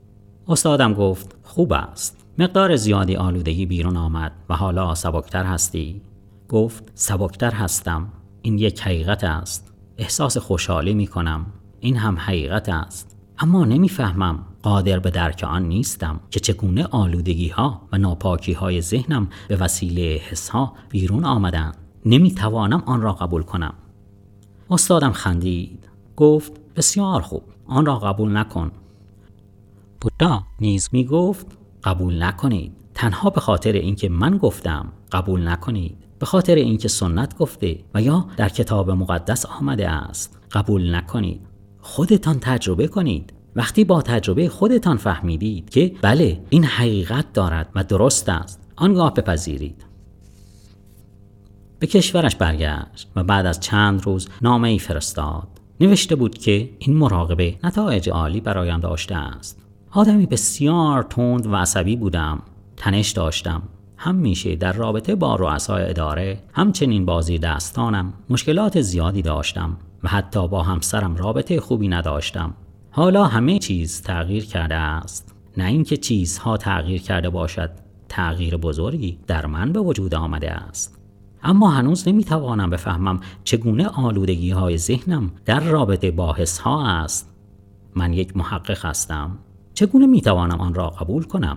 استادم گفت خوب است. مقدار زیادی آلودگی بیرون آمد و حالا سبکتر هستی؟ گفت سبکتر هستم. این یک حقیقت است. احساس خوشحالی می کنم. این هم حقیقت است. اما نمیفهمم، قادر به درک آن نیستم که چگونه آلودگی ها و ناپاکی های ذهنم به وسیله حس ها بیرون آمدند. نمیتوانم آن را قبول کنم. استادم خندید. گفت بسیار خوب، آن را قبول نکن. بودا نیز می گفت قبول نکنید. تنها به خاطر اینکه من گفتم قبول نکنید، به خاطر اینکه سنت گفته و یا در کتاب مقدس آمده است قبول نکنید. خودتان تجربه کنید. وقتی با تجربه خودتان فهمیدید که بله این حقیقت دارد و درست است، آنگاه بپذیرید. به کشورش برگشت و بعد از چند روز نامه‌ای فرستاد. نوشته بود که این مراقبه نتایج عالی برایم داشته است. آدمی بسیار تند و عصبی بودم. تنش داشتم. همیشه در رابطه با رؤسای اداره، همچنین با زیردستانم مشکلات زیادی داشتم و حتی با همسرم رابطه خوبی نداشتم. حالا همه چیز تغییر کرده است. نه اینکه چیزها تغییر کرده باشد، تغییر بزرگی در من به وجود آمده است. اما هنوز نمیتوانم بفهمم چگونه آلودگی های ذهنم در رابطه با حس ها است. من یک محقق هستم. چگونه میتوانم آن را قبول کنم؟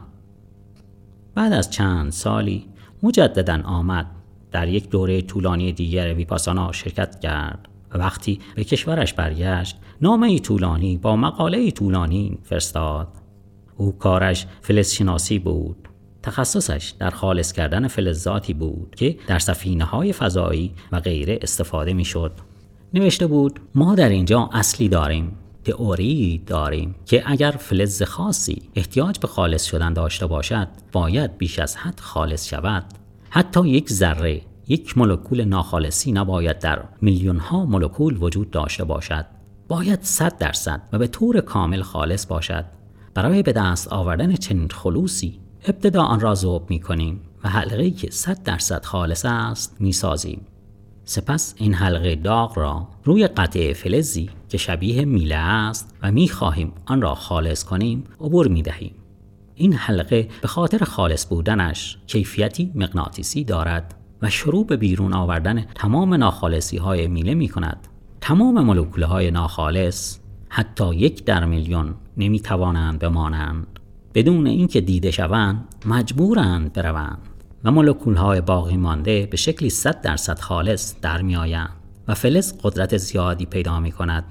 بعد از چند سالی مجددا آمد. در یک دوره طولانی دیگر ویپاسانا شرکت کرد و وقتی به کشورش برگشت نامه‌ای طولانی با مقاله‌ای طولانی فرستاد. او کارش فلزشناسی بود. تخصصش در خالص کردن فلزاتی بود که در سفینه‌های فضایی و غیره استفاده می‌شد. نوشته بود ما در اینجا اصلی داریم، تئوری داریم که اگر فلز خاصی احتیاج به خالص شدن داشته باشد باید بیش از حد خالص شود. حتی یک ذره، یک مولکول ناخالصی نباید در میلیون ها مولکول وجود داشته باشد. باید صد درصد و به طور کامل خالص باشد. برای به دست آوردن چنین خلوصی ابتدا آن را ذوب می کنیم و حلقه‌ای که صد درصد خالص است می سازیم. سپس این حلقه داغ را روی قطعه فلزی که شبیه میله است و می خواهیم آن را خالص کنیم عبور می دهیم. این حلقه به خاطر خالص بودنش کیفیتی مغناطیسی دارد و شروع به بیرون آوردن تمام ناخالصی های میله می کند. تمام مولکول های ناخالص حتی یک در میلیون نمی توانند بمانند. بدون اینکه دیده شوند مجبورند بروند و مولکول های باقی مانده به شکلی صد درصد خالص در می آیند و فلز قدرت زیادی پیدا می کند.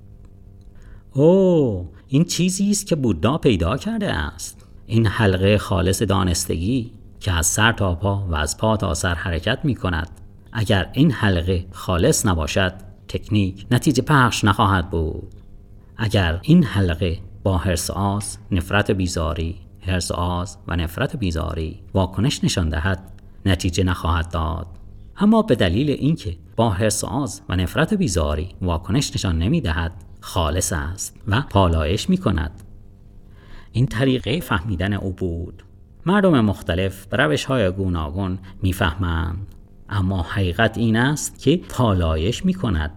اوه، این چیزی است که بودا پیدا کرده است. این حلقه خالص دانستگی که از سر تا پا و از پا تا سر حرکت می کند. اگر این حلقه خالص نباشد تکنیک نتیجه پخش نخواهد بود. اگر این حلقه با حرص آز، نفرت بیزاری، حرص آز و نفرت بیزاری واکنش نشان دهد نتیجه نخواهد داد. اما به دلیل اینکه با حرص آز و نفرت بیزاری واکنش نشان نمی دهد خالص است و پالایش می کند. این طریقه فهمیدن او بود. مردم مختلف به روش‌های گوناگون می‌فهمند، اما حقیقت این است که پالایش می‌کند.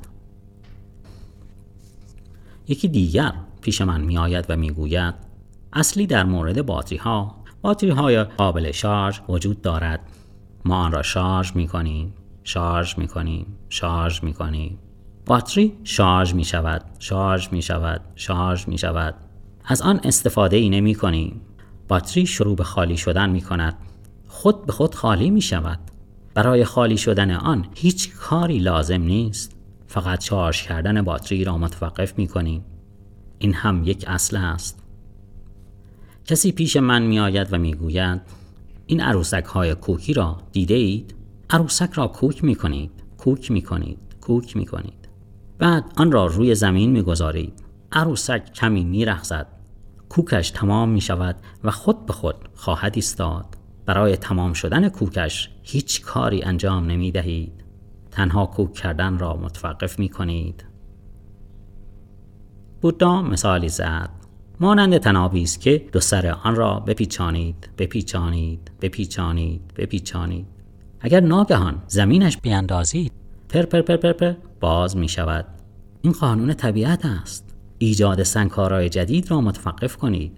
یکی دیگر پیش من می‌آید و می‌گوید اصلی در مورد باتری‌ها، باتری‌های قابل شارژ وجود دارد. ما آن را شارژ می‌کنیم، شارژ می‌کنیم، شارژ می‌کنیم. باتری شارژ می‌شود، شارژ می‌شود، شارژ می‌شود. از آن استفاده‌ای نمی‌کنیم. باتری شروع به خالی شدن می کند. خود به خود خالی می شود. برای خالی شدن آن هیچ کاری لازم نیست. فقط شارژ کردن باتری را متوقف می کنیم. این هم یک اصل است. کسی پیش من می آید و می گوید این عروسک های کوکی را دیده اید؟ عروسک را کوک می کنید. کوک می کنید. کوک می کنید. بعد آن را روی زمین می گذارید. عروسک کمی می رقصد. کوکش تمام می شود و خود به خود خواهد ایستاد. برای تمام شدن کوکش هیچ کاری انجام نمی دهید. تنها کوک کردن را متوقف می کنید. بودا مثالی زد. مانند طنابی است که دو سر آن را بپیچانید، بپیچانید، بپیچانید، بپیچانید. اگر ناگهان زمینش بیاندازید، پر پر پر پر پر باز می شود. این قانون طبیعت است. ایجاد سنگکارهای جدید را متوقف کنید.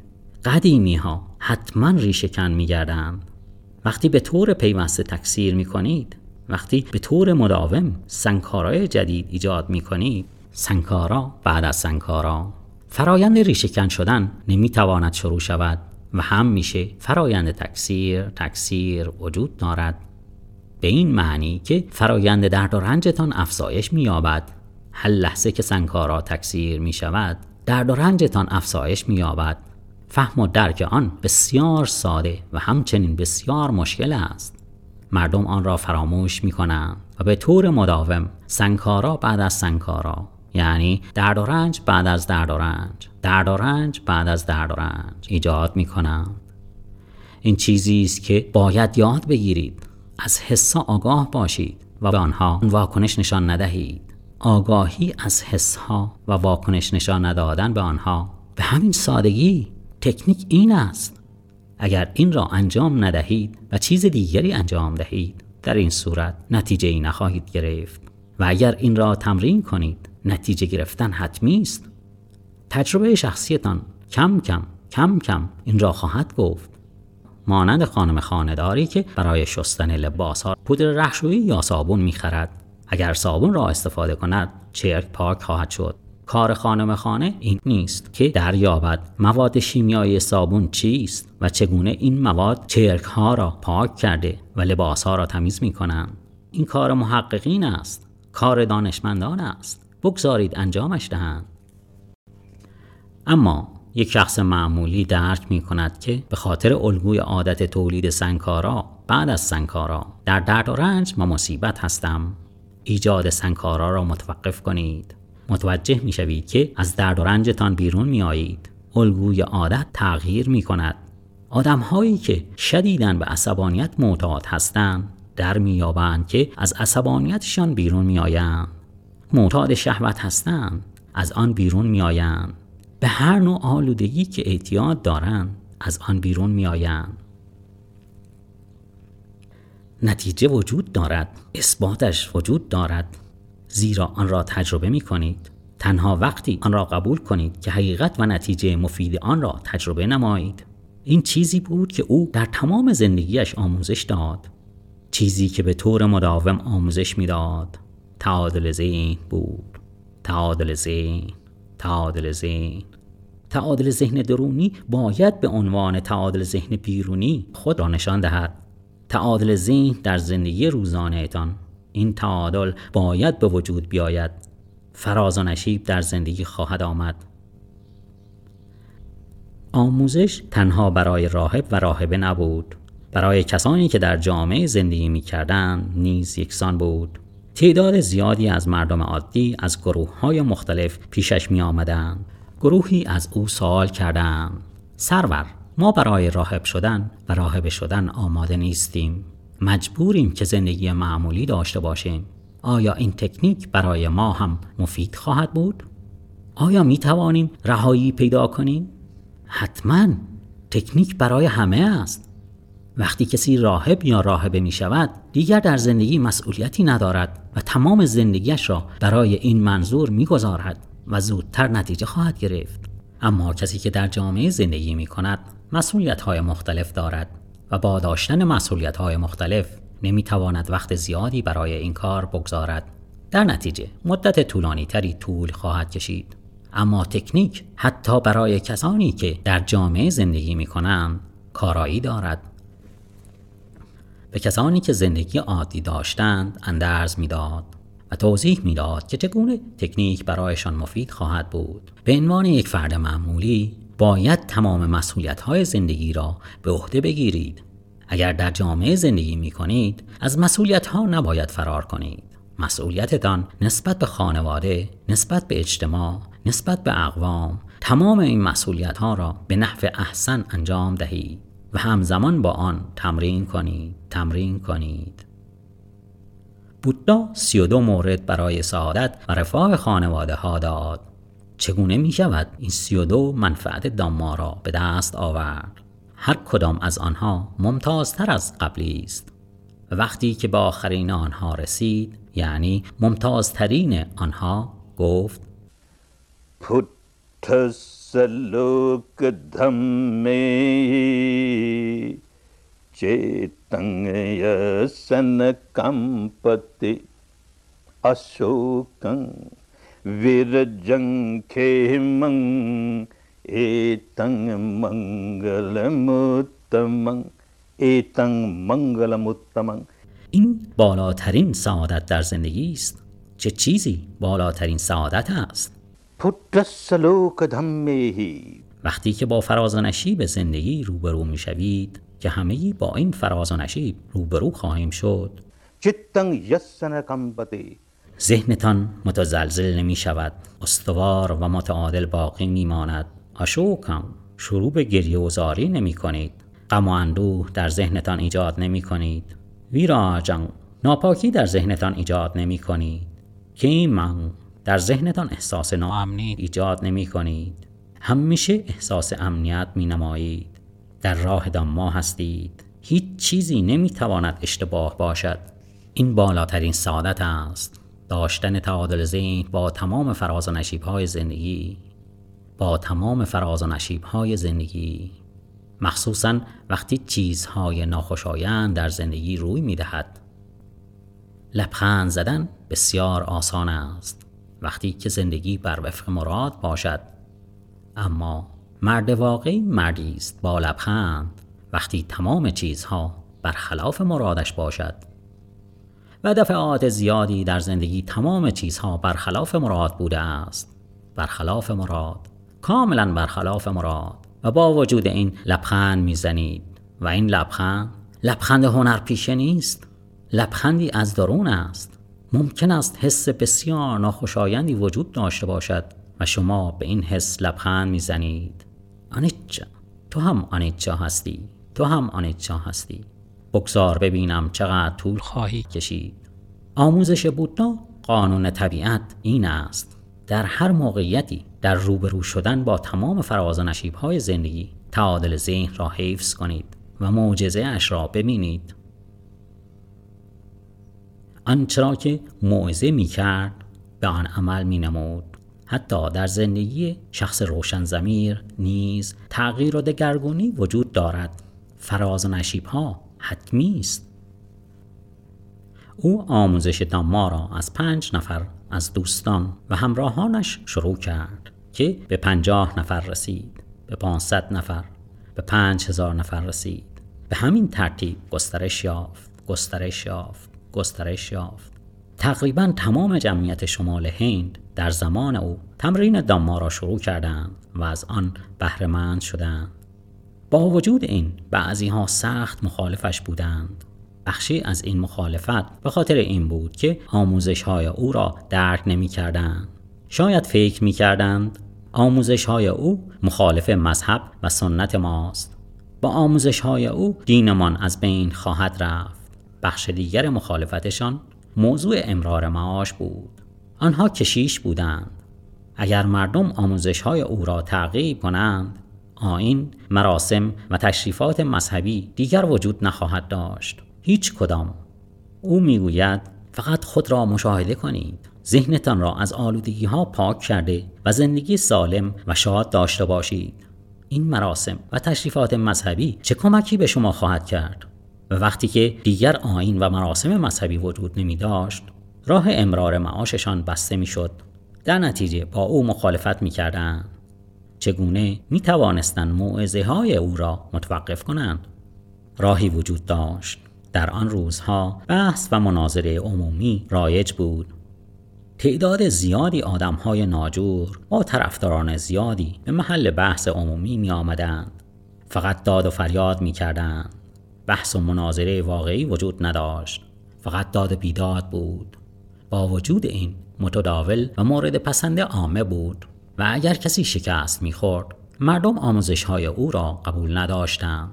قدیمی ها حتما ریشه کن می گردند. وقتی به طور پیوسته تکثیر می کنید، وقتی به طور مداوم سنگکارای جدید ایجاد می کنید، سنگکارا بعد از سنگکارا، فرایند ریشه کن شدن نمی تواند شروع شود و هم میشه فرایند تکثیر تکثیر وجود دارد، به این معنی که فرایند درد و رنجتان افزایش می یابد. هر لحظه که سنگکارا تکثیر می شود، درد و رنجتان افزایش می یابد. فهم و درک آن بسیار ساده و همچنین بسیار مشکل است. مردم آن را فراموش می کنند و به طور مداوم سنگکارا بعد از سنگکارا، یعنی درد و رنج بعد از درد و رنج، درد و رنج بعد از درد و رنج ایجاد می کنند. این چیزی است که باید یاد بگیرید. از حس‌ها آگاه باشید و به آنها واکنش نشان ندهید. آگاهی از حس‌ها و واکنش نشان ندادن به آنها به همین سادگی. تکنیک این است. اگر این را انجام ندهید و چیز دیگری انجام دهید، در این صورت نتیجه ای نخواهید گرفت. و اگر این را تمرین کنید، نتیجه گرفتن حتمی است. تجربه شخصیتان کم کم کم کم این را خواهد گفت. مانند خانم خانه‌داری که برای شستن لباس‌ها پودر رهشویی یا صابون می‌خرد. اگر صابون را استفاده کند، چرک پاک خواهد شد. کار خانم خانه این نیست که دریابد مواد شیمیایی صابون چیست و چگونه این مواد چرک‌ها را پاک کرده و لباس‌ها را تمیز می‌کنند. این کار محققین است، کار دانشمندان است. بگذارید انجامش دهند. اما یک شخص معمولی درک می کند که به خاطر الگوی عادت تولید سنگکارا بعد از سنگکارا در درد و رنج و مصیبت هستم. ایجاد سنگکارا را متوقف کنید. متوجه می شوید که از درد و رنجتان بیرون می آیید. الگوی عادت تغییر می کند. آدم هایی که شدیداً به عصبانیت معتاد هستند در می یابند که از عصبانیتشان بیرون می آیند. معتاد شهوت هستند، از آن بیرون می آیند. به هر نوع آلودگی که اعتیاد دارند از آن بیرون می آیند. نتیجه وجود دارد، اثباتش وجود دارد، زیرا آن را تجربه می کنید. تنها وقتی آن را قبول کنید که حقیقت و نتیجه مفید آن را تجربه نمایید. این چیزی بود که او در تمام زندگیش آموزش داد، چیزی که به طور مداوم آموزش می داد. تعادل ذهن بود. تعادل ذهن تعادل ذهن تعادل ذهن درونی باید به عنوان تعادل ذهن بیرونی خود را نشان دهد. تعادل ذهن در زندگی روزانه ایتان، این تعادل باید به وجود بیاید. فراز و نشیب در زندگی خواهد آمد. آموزش تنها برای راهب و راهبه نبود، برای کسانی که در جامعه زندگی می کردند نیز یکسان بود. تعداد زیادی از مردم عادی از گروه‌های مختلف پیشش می آمدند. گروهی از او سوال کردند: سرور، ما برای راهب شدن و راهبه شدن آماده نیستیم. مجبوریم که زندگی معمولی داشته باشیم. آیا این تکنیک برای ما هم مفید خواهد بود؟ آیا می توانیم رهایی پیدا کنیم؟ حتماً. تکنیک برای همه است. وقتی کسی راهب یا راهبه می شود، دیگر در زندگی مسئولیتی ندارد و تمام زندگیش را برای این منظور می گذارد و زودتر نتیجه خواهد گرفت. اما کسی که در جامعه زندگی می کند مسئولیت‌های مختلف دارد و با داشتن مسئولیت‌های مختلف نمی تواند وقت زیادی برای این کار بگذارد. در نتیجه مدت طولانی تری طول خواهد کشید. اما تکنیک حتی برای کسانی که در جامعه زندگی می کنند کارایی دارد. به کسانی که زندگی عادی داشتند اندرز می‌داد و توضیح می‌داد که چگونه تکنیک برایشان مفید خواهد بود. به عنوان یک فرد معمولی باید تمام مسئولیت‌های زندگی را به عهده بگیرید. اگر در جامعه زندگی می‌کنید، از مسئولیت‌ها نباید فرار کنید. مسئولیتتان نسبت به خانواده، نسبت به اجتماع، نسبت به اقوام، تمام این مسئولیت‌ها را به نحو احسن انجام دهید و همزمان با آن تمرین کنید تمرین کنید. بودا سی و دو مورد برای سعادت و رفاه خانواده ها داد. چگونه می شود این سی و دو منفعت داما را به دست آورد؟ هر کدام از آنها ممتازتر از قبلی است. و وقتی که به آخرین آنها رسید، یعنی ممتازترین آنها، گفت: Put पुट्ठसलोक धम्मे चेतं यसन कंपति अशोकं विरजं खेमं एतं मंगलमुत्तमं एतं मंगलमुत्तमं. این بالاترین سعادت در زندگی است. چه چیزی بالاترین سعادت است؟ पुट्ठसलोक धम्मे. وقتی که با فراز و نشیب زندگی روبرو می شوید که همگی با این فراز و نشیب روبرو خواهیم شد، चित्तं यसन कंपति. ذهنتان متزلزل نمی شود، استوار و متعادل باقی می ماند. اشوکم، شروع به گریه و زاری نمی کنید، غم و اندوه در ذهنتان ایجاد نمی کنید. ویراجن، ناپاکی در ذهنتان ایجاد نمی کنید. کیمن، در ذهنتان احساس ناامنی ایجاد نمی کنید. همیشه احساس امنیت می نمایید. در راه داما هستید. هیچ چیزی نمی تواند اشتباه باشد. این بالاترین سعادت است. داشتن تعادل ذهن با تمام فراز و نشیب‌های زندگی، با تمام فراز و نشیب‌های زندگی، مخصوصاً وقتی چیزهای ناخوشایند در زندگی روی می‌دهد. لبخند زدن بسیار آسان است وقتی که زندگی بر وفق مراد باشد، اما مرد واقعی مردی است با لبخند وقتی تمام چیزها برخلاف مرادش باشد. و دفعات زیادی در زندگی تمام چیزها برخلاف مراد بوده است. برخلاف مراد، کاملا برخلاف مراد، و با وجود این لبخند میزنید. و این لبخند لبخند هنرپیشه نیست، لبخندی از درون است. ممکن است حس بسیار ناخوشایندی وجود داشته باشد و شما به این حس لبخند میزنید. آنیچا، تو هم آنیچا هستی، تو هم آنیچا هستی. بگذار ببینم چقدر طول خواهی کشید. آموزش بودا، قانون طبیعت این است: در هر موقعیتی در روبرو شدن با تمام فراز و نشیب‌های زندگی تعادل ذهن را حفظ کنید و معجزه اش را ببینید. آنچه را که موعظه می کرد به آن عمل می نمود. حتی در زندگی شخص روشن ضمیر نیز تغییر و دگرگونی وجود دارد. فراز و نشیب‌ها حتمی است. او آموزش داما را از پنج نفر از دوستان و همراهانش شروع کرد که به پنجاه نفر رسید، به پانصد نفر، به پنج هزار نفر رسید. به همین ترتیب گسترش یافت، گسترش یافت، گسترش یافت. تقریبا تمام جمعیت شمال هند در زمان او تمرین داما را شروع کردند و از آن بهره مند شدند. با وجود این بعضی ها سخت مخالفش بودند. بخشی از این مخالفت به خاطر این بود که آموزش های او را درک نمی کردند. شاید فکر می کردند آموزش های او مخالف مذهب و سنت ماست. با آموزش های او دینمان از بین خواهد رفت. بخش دیگر مخالفتشان موضوع امرار معاش بود. آنها کشیش بودند. اگر مردم آموزش های او را تعقیب کنند، آیین، مراسم و تشریفات مذهبی دیگر وجود نخواهد داشت. هیچ کدام. او میگوید فقط خود را مشاهده کنید. ذهنتان را از آلودگی ها پاک کرده و زندگی سالم و شاد داشته باشید. این مراسم و تشریفات مذهبی چه کمکی به شما خواهد کرد؟ و وقتی که دیگر آیین و مراسم مذهبی وجود نمی داشت، راه امرار معاششان بسته می شد. در نتیجه با او مخالفت می کردند. چگونه می توانستند موعظه های او را متوقف کنند؟ راهی وجود داشت. در آن روزها بحث و مناظره عمومی رایج بود. تعداد زیادی آدم‌های ناجور با طرفداران زیادی به محل بحث عمومی می آمدند. فقط داد و فریاد می کردند. بحث و مناظره واقعی وجود نداشت. فقط داد و بیداد بود. با وجود این متداول و مورد پسند عامه بود و اگر کسی شکست می خورد، مردم آموزش‌های او را قبول نداشتند.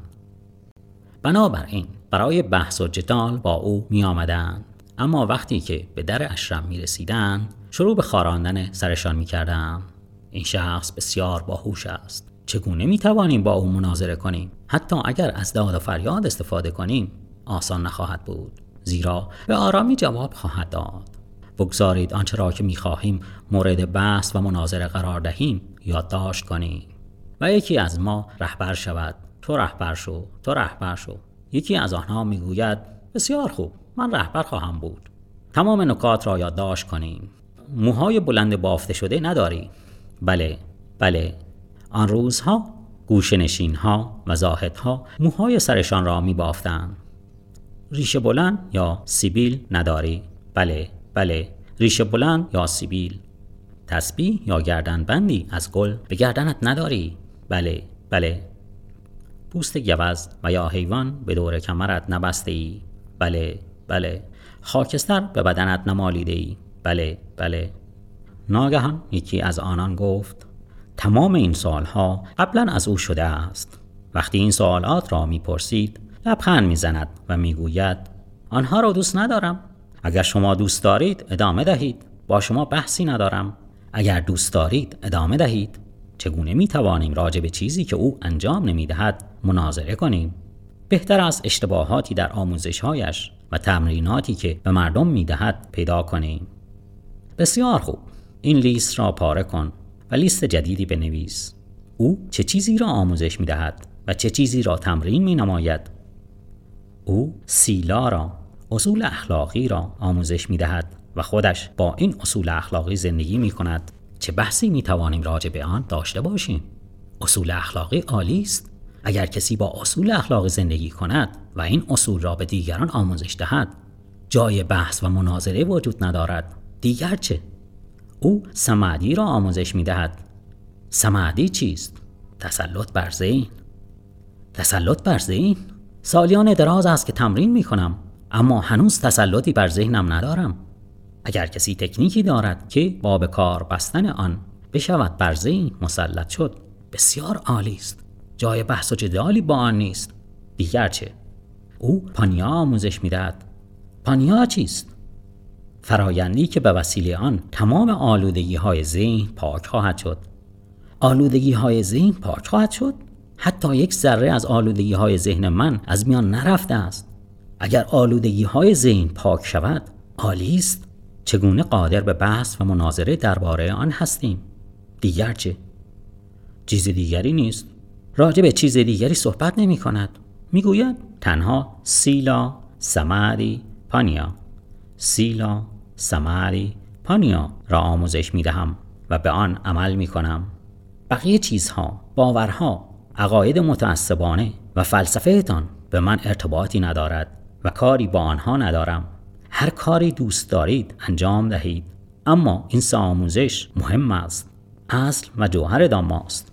بنابراین برای بحث و جدال با او می آمدند، اما وقتی که به در اشرم می رسیدند شروع به خاراندن سرشان می کردند. این شخص بسیار باهوش است. چگونه می توانیم با او مناظره کنیم؟ حتی اگر از داد و فریاد استفاده کنیم آسان نخواهد بود، زیرا به آرامی جواب خواهد داد. بگذارید آنچه را که می‌خواهیم مورد بحث و مناظره قرار دهیم یادداشت کنیم و یکی از ما رهبر شود. تو رهبر شو، تو رهبر شو. یکی از آنها میگوید بسیار خوب، من رهبر خواهم بود. تمام نکات را یادداشت کنیم. موهای بلند بافته شده نداری؟ بله، بله. آن روزها گوشه‌نشین‌ها و زاهدها موهای سرشان را می‌بافتند. ریشه بلند یا سیبیل نداری؟ بله، بله. ریشه بلند یا سیبیل. تسبیح یا گردن بندی از گل به گردنت نداری؟ بله، بله. پوست گوز و یا حیوان به دور کمرت نبسته ای؟ بله، بله. خاکستر به بدنت نمالیده ای؟ بله، بله. ناگهان یکی از آنان گفت تمام این سوالها قبلا از او شده است. وقتی این سوالات را میپرسید لبخند میزند و میگوید آنها را دوست ندارم. اگر شما دوست دارید ادامه دهید، با شما بحثی ندارم. اگر دوست دارید ادامه دهید. چگونه میتوانیم راجع به چیزی که او انجام نمیدهد مناظره کنیم؟ بهتر است اشتباهاتی در آموزش‌هایش و تمریناتی که به مردم میدهد پیدا کنیم. بسیار خوب. این لیست را پاره کن و لیست جدیدی بنویس. او چه چیزی را آموزش میدهد و چه چیزی را تمرین مینماید؟ او سیلا را، اصول اخلاقی را آموزش میدهد و خودش با این اصول اخلاقی زندگی میکند. چه بحثی میتوانیم راجع به آن داشته باشیم؟ اصول اخلاقی عالی است. اگر کسی با اصول اخلاقی زندگی کند و این اصول را به دیگران آموزش دهد، جای بحث و مناظره وجود ندارد. دیگر چه؟ او سمعدی را آموزش میدهد. سمعدی چیست؟ تسلط بر ذهن. تسلط بر ذهن؟ سالیان دراز است که تمرین میکنم، اما هنوز تسلطی بر ذهنم ندارم. اگر کسی تکنیکی دارد که با به کار بستن آن بشود بر ذهن مسلط شد، بسیار عالی است. جای بحث و جدالی با آن نیست. دیگر چه؟ او پانیا آموزش میدهد. پانیا چیست؟ فرایندی که به وسیله آن تمام آلودگی های ذهن پاک خواهد شد. آلودگی های ذهن پاک خواهد شد؟ حتی یک ذره از آلودگی های ذهن من از میان نرفته است. اگر آلودگی های ذهن پاک شود، عالی است. چگونه قادر به بحث و مناظره درباره آن هستیم؟ دیگر چه؟ چیز دیگری نیست. راجع به چیز دیگری صحبت نمی کند. می گوید تنها سیلا، سماری، پانیا. سیلا، سماری، پانیا را آموزش می دهم و به آن عمل می کنم. بقیه چیزها، باورها، عقاید متعصبانه و فلسفهتان به من ارتباطی ندارد و کاری با آنها ندارم. هر کاری دوست دارید انجام دهید، اما این سه آموزش مهم است. اصل و جوهر داماست.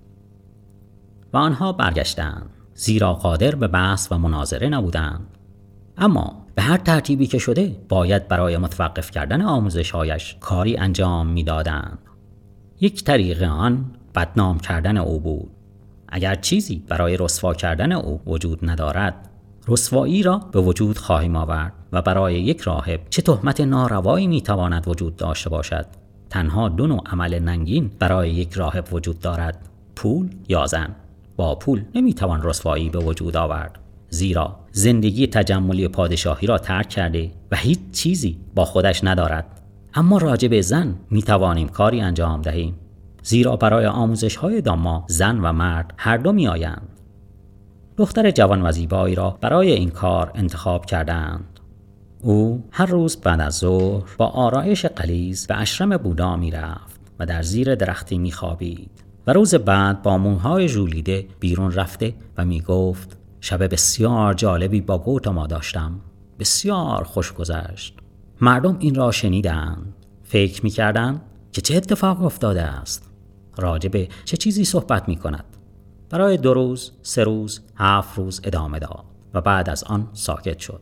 و آنها برگشتند، زیرا قادر به بحث و مناظره نبودند. اما به هر ترتیبی که شده باید برای متوقف کردن آموزش‌هایش کاری انجام می‌دادند. یک طریق آن بدنام کردن او بود. اگر چیزی برای رسوا کردن او وجود ندارد، رسوایی را به وجود خواهیم آورد و برای یک راهب چه تهمت ناروایی میتواند وجود داشته باشد؟ تنها دو نوع عمل ننگین برای یک راهب وجود دارد: پول یا زن. با پول نمیتوان رسوایی به وجود آورد، زیرا زندگی تجملی پادشاهی را ترک کرده و هیچ چیزی با خودش ندارد. اما راجع به زن میتوانیم کاری انجام دهیم، زیرا برای آموزش‌های داما زن و مرد هر دو میآیند. دختر جوان و زیبایی را برای این کار انتخاب کردند. او هر روز بعد از ظهر با آرایش غلیظ به اشرم بودا می رفت و در زیر درختی می خوابید و روز بعد با موهای ژولیده بیرون رفته و می گفت شب بسیار جالبی با گوتاما داشتم. بسیار خوش گذشت. مردم این را شنیدند. فکر می کردند که چه اتفاق افتاده است. راجب چه چیزی صحبت می کند. برای دو روز، سه روز، هفت روز ادامه داد و بعد از آن ساکت شد.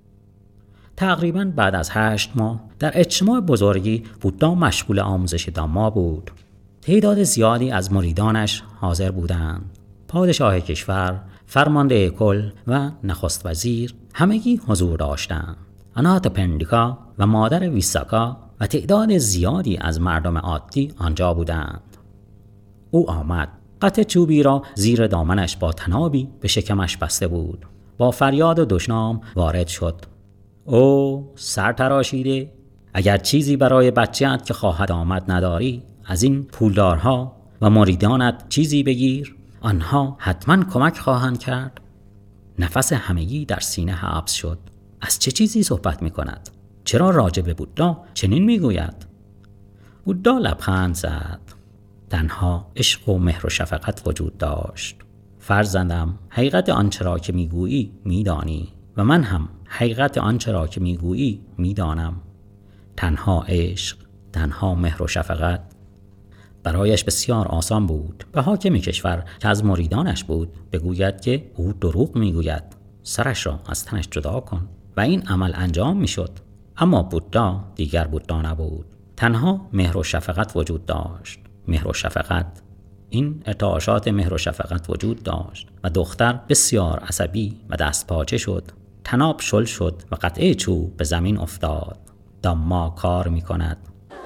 تقریباً بعد از هشت ماه در اجتماع بزرگی بودا مشغول آموزش داما بود. تعداد زیادی از مریدانش حاضر بودند. پادشاه کشور، فرمانده کل و نخست وزیر همگی حضور داشتند. آناتاپندیکا و مادر ویساکا و تعداد زیادی از مردم عادی آنجا بودند. او آمد. قطع چوبی را زیر دامنش با تنابی به شکمش بسته بود. با فریاد و دشنام وارد شد. او سر تراشیده، اگر چیزی برای بچه‌ات که خواهد آمد نداری، از این پولدارها و مریدانت چیزی بگیر، آنها حتما کمک خواهند کرد. نفس همگی در سینه حبس شد. از چه چیزی صحبت می کند؟ چرا راجع به بودا چنین می گوید؟ بودا لبخند زد. تنها عشق و مهر و شفقت وجود داشت. فرزندم، حقیقت آنچه را که می گویی می دانی و من هم حقیقت آنچه را که می گویی می دانم. تنها عشق، تنها مهر و شفقت. برایش بسیار آسان بود به حاکم کشور که از مریدانش بود بگوید که او دروغ میگوید، سرش را از تنش جدا کن و این عمل انجام میشد. اما بودا دیگر بودا نبود. تنها مهر و شفقت وجود داشت. مهر و شفقت. این ارتعاشات مهر و شفقت وجود داشت و دختر بسیار عصبی و دست پاچه شد. طناب شل شد و قطعه چوب به زمین افتاد. داما کار میکند.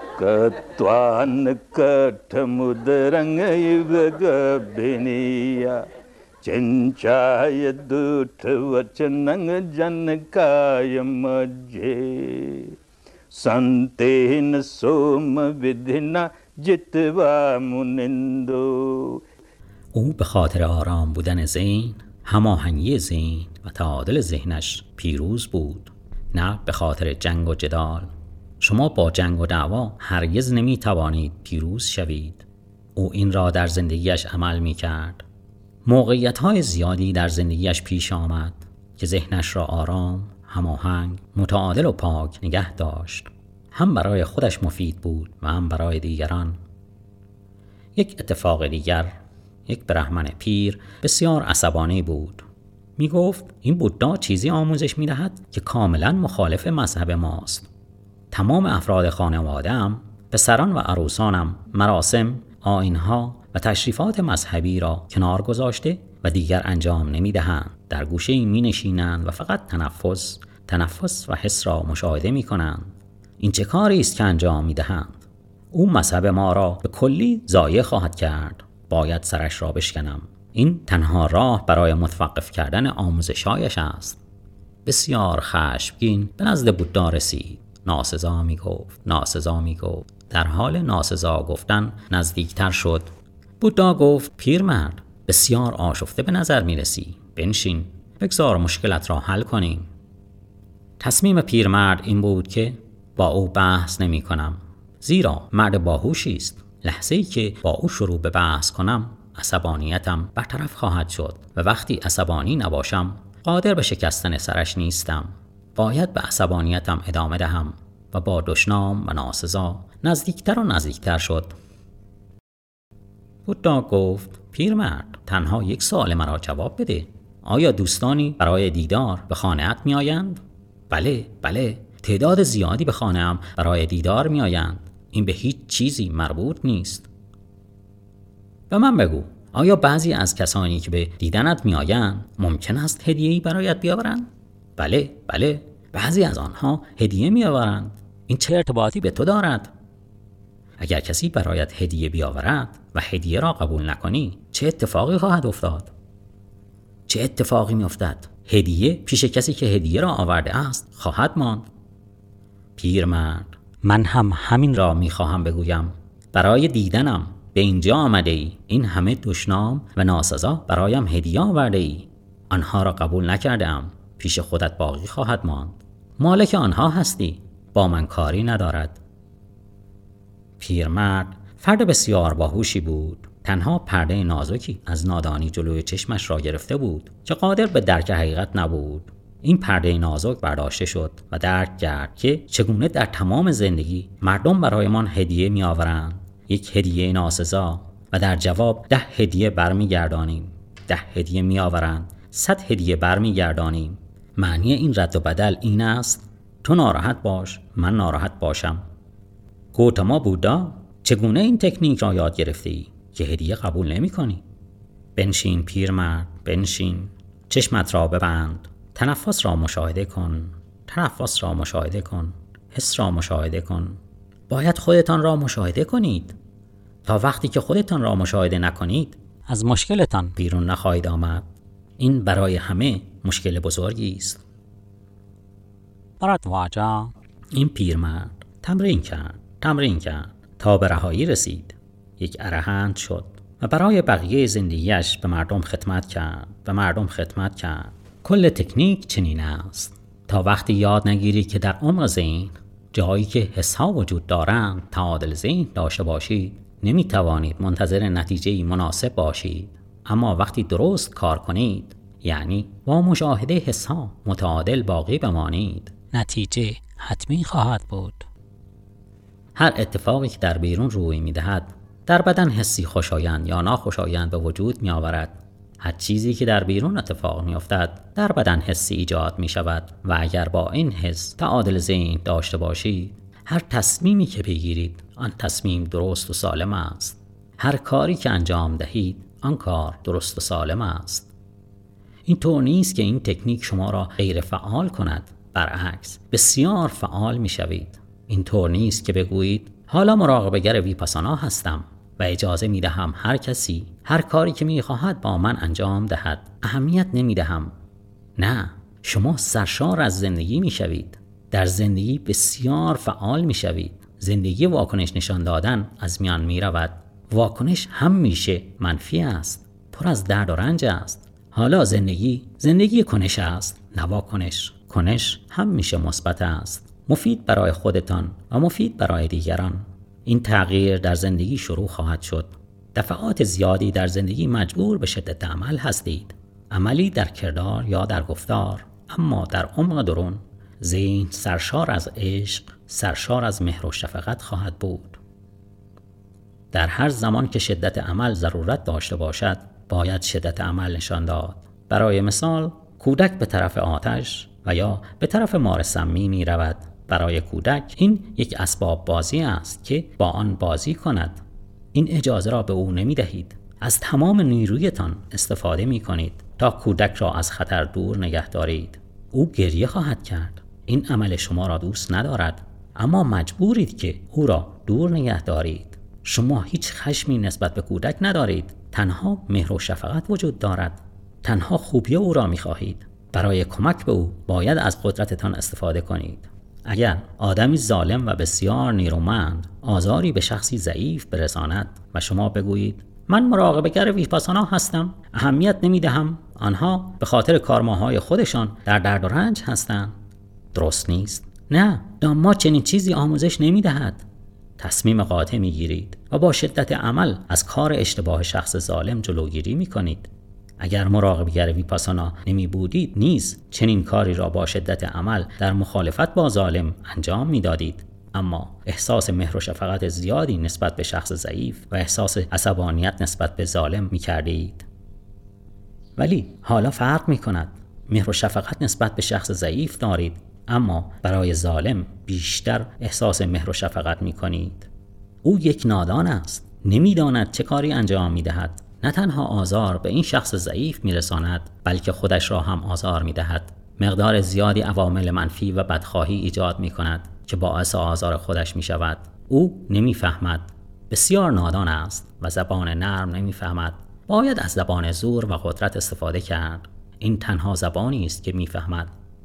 کتوان کت مدرنگ یوگ بینیا چنچای دوت وچننگ جنکای مجھے سنتین سوم بدھنا جتوا منندو. او به خاطر آرام بودن ذهن، هماهنگی ذهن و تعادل ذهنش پیروز بود، نه به خاطر جنگ و جدال. شما با جنگ و دعوا هرگز نمی توانید پیروز شوید. او این را در زندگیش عمل می کرد. موقعیت های زیادی در زندگیش پیش آمد که ذهنش را آرام، هماهنگ، متعادل و پاک نگه داشت. هم برای خودش مفید بود و هم برای دیگران. یک اتفاق دیگر، یک برهمن پیر بسیار عصبانی بود. می گفت این بودا چیزی آموزش می دهد که کاملا مخالف مذهب ماست. تمام افراد خانواده‌ام، پسران و عروسانم، مراسم، آیین‌ها و تشریفات مذهبی را کنار گذاشته و دیگر انجام نمی‌دهند. در گوشه‌ای می‌نشینند و فقط تنفس، تنفس و حس را مشاهده می‌کنند. این چه کاری است که انجام می‌دهند؟ او مذهب ما را به کلی ضایع خواهد کرد. باید سرش را بشکنم. این تنها راه برای متوقف کردن آموزش‌هایش است. بسیار خشمگین به نزد بودا رسید. ناسزا می گفت، ناسزا می گفت. در حال ناسزا گفتن نزدیکتر شد. بودا گفت پیرمرد، بسیار آشفته به نظر می رسی. بنشین، بگذار مشکلت را حل کنیم. تصمیم پیرمرد این بود که با او بحث نمی کنم. زیرا مرد باهوشی است. لحظه ای که با او شروع به بحث کنم، عصبانیتم برطرف خواهد شد و وقتی عصبانی نباشم قادر به شکستن سرش نیستم. باید به عصبانیتم ادامه دهم و با دشنام و ناسزا نزدیکتر و نزدیکتر شد. بودا گفت پیرمرد، تنها یک سوال مرا جواب بده. آیا دوستانی برای دیدار به خانه‌ات می آیند؟ بله، بله، تعداد زیادی به خانه‌ام برای دیدار می آیند. این به هیچ چیزی مربوط نیست. و من بگو، آیا بعضی از کسانی که به دیدنت می آیند ممکن است هدیه‌ای برایت بیاورند؟ بله، بله، بعضی از آنها هدیه می آورند. این چه ارتباطی به تو دارد؟ اگر کسی برایت هدیه بیاورد و هدیه را قبول نکنی، چه اتفاقی خواهد افتاد؟ چه اتفاقی می افتد؟ هدیه پیش کسی که هدیه را آورده است خواهد ماند. پیرمرد، من هم همین را می خواهم بگویم. برای دیدنم به اینجا آمده ای. این همه دشنام و ناسزا برایم هدیه آورده ای. آنها را قبول نکردم. پیش خودت باقی خواهد ماند. مالک آنها هستی. با من کاری ندارد. پیرمرد فرد بسیار باهوشی بود. تنها پرده نازکی از نادانی جلوی چشمش را گرفته بود که قادر به درک حقیقت نبود. این پرده نازک برداشته شد و درک کرد که چگونه در تمام زندگی مردم برایمان هدیه می آورند. یک هدیه ناسزا و در جواب ده هدیه برمی گردانیم. ده هدیه می آورند، صد هدیه برمی گردانیم. معنی این رد و بدل این است تو ناراحت باش، من ناراحت باشم. گوتاما بودا، چگونه این تکنیک را یاد گرفته ای که هدیه قبول نمی کنی؟ بنشین پیرمرد، بنشین. چشمت را ببند. تنفس را مشاهده کن. تنفس را مشاهده کن. حس را مشاهده کن. باید خودتان را مشاهده کنید. تا وقتی که خودتان را مشاهده نکنید، از مشکلتان بیرون نخواهید آمد. این برای همه مشکل بزرگی است. برادواجا، این پیرمرد تمرین کرد تمرین کرد تا به رهایی رسید. یک ارهند شد و برای بقیه زندگیش به مردم خدمت کرد به مردم خدمت کرد. کل تکنیک چنین است. تا وقتی یاد نگیری که در عمق ذهن، جایی که حس‌ها وجود دارند، تعادل ذهن داشته باشید، نمی توانید منتظر نتیجه‌ای مناسب باشید. اما وقتی درست کار کنید، یعنی با مشاهده حس‌ها متعادل باقی بمانید، نتیجه حتمی خواهد بود. هر اتفاقی که در بیرون روی می‌دهد، در بدن حسی خوشایند یا ناخوشایند به وجود می‌آورد. هر چیزی که در بیرون اتفاق می‌افتد، در بدن حسی ایجاد می‌شود و اگر با این حس تعادل ذهن داشته باشید، هر تصمیمی که بگیرید، آن تصمیم درست و سالم است. هر کاری که انجام دهید، آن کار درست و سالم است. این طور نیست که این تکنیک شما را غیر فعال کند. برعکس، بسیار فعال می‌شوید. این طور نیست که بگویید حالا مراقبه‌گر ویپاسانا هستم و اجازه می‌دهم هر کسی هر کاری که می‌خواهد با من انجام دهد. اهمیت نمی‌دهم. نه، شما سرشار از زندگی می‌شوید. در زندگی بسیار فعال می‌شوید. زندگی واکنش نشان دادن از میان می‌رود. واکنش همیشه منفی است. پر از درد و رنج است. حالا زندگی زندگی کنش است، نه واکنش. کنش همیشه مثبت است. مفید برای خودتان و مفید برای دیگران. این تغییر در زندگی شروع خواهد شد. دفعات زیادی در زندگی مجبور به شدت عمل هستید. عملی در کردار یا در گفتار، اما در عمق درون ذهن سرشار از عشق، سرشار از مهر و شفقت خواهد بود. در هر زمان که شدت عمل ضرورت داشته باشد، باید شدت عمل نشان داد. برای مثال، کودک به طرف آتش و یا به طرف مار سمی می رود. برای کودک این یک اسباب بازی است که با آن بازی کند. این اجازه را به او نمی دهید. از تمام نیرویتان استفاده می کنید تا کودک را از خطر دور نگه دارید. او گریه خواهد کرد. این عمل شما را دوست ندارد، اما مجبورید که او را دور نگه دارید. شما هیچ خشمی نسبت به کودک ندارید. تنها مهر و شفقت وجود دارد. تنها خوبی او را می خواهید. برای کمک به او باید از قدرتتان استفاده کنید. اگر آدمی ظالم و بسیار نیرومند آزاری به شخصی ضعیف برساند و شما بگویید من مراقبه‌گر ویپاسانا هستم، اهمیت نمیدهم، آنها به خاطر کارماهای خودشان در درد و رنج هستند، درست نیست. نه، دامما چنین چیزی آموزش نمیدهد. تصمیم قاطع میگیرید و با شدت عمل از کار اشتباه شخص ظالم جلوگیری میکنید. اگر مراقبه‌گر ویپاسانا نمی بودید نیز چنین کاری را با شدت عمل در مخالفت با ظالم انجام می دادید. اما احساس مهر و شفقت زیادی نسبت به شخص ضعیف و احساس عصبانیت نسبت به ظالم می کردید. ولی حالا فرق می کند. مهر و شفقت نسبت به شخص ضعیف دارید، اما برای ظالم بیشتر احساس مهر و شفقت می کنید. او یک نادان است. نمی داند چه کاری انجام می دهد. نه تنها آزار به این شخص ضعیف میرساند، بلکه خودش را هم آزار میدهد. مقدار زیادی عوامل منفی و بدخواهی ایجاد میکند که باعث آزار خودش میشود. او نمیفهمد. بسیار نادان است و زبان نرم نمیفهمد. باید از زبان زور و قدرت استفاده کرد. این تنها زبانی است که میفهمد.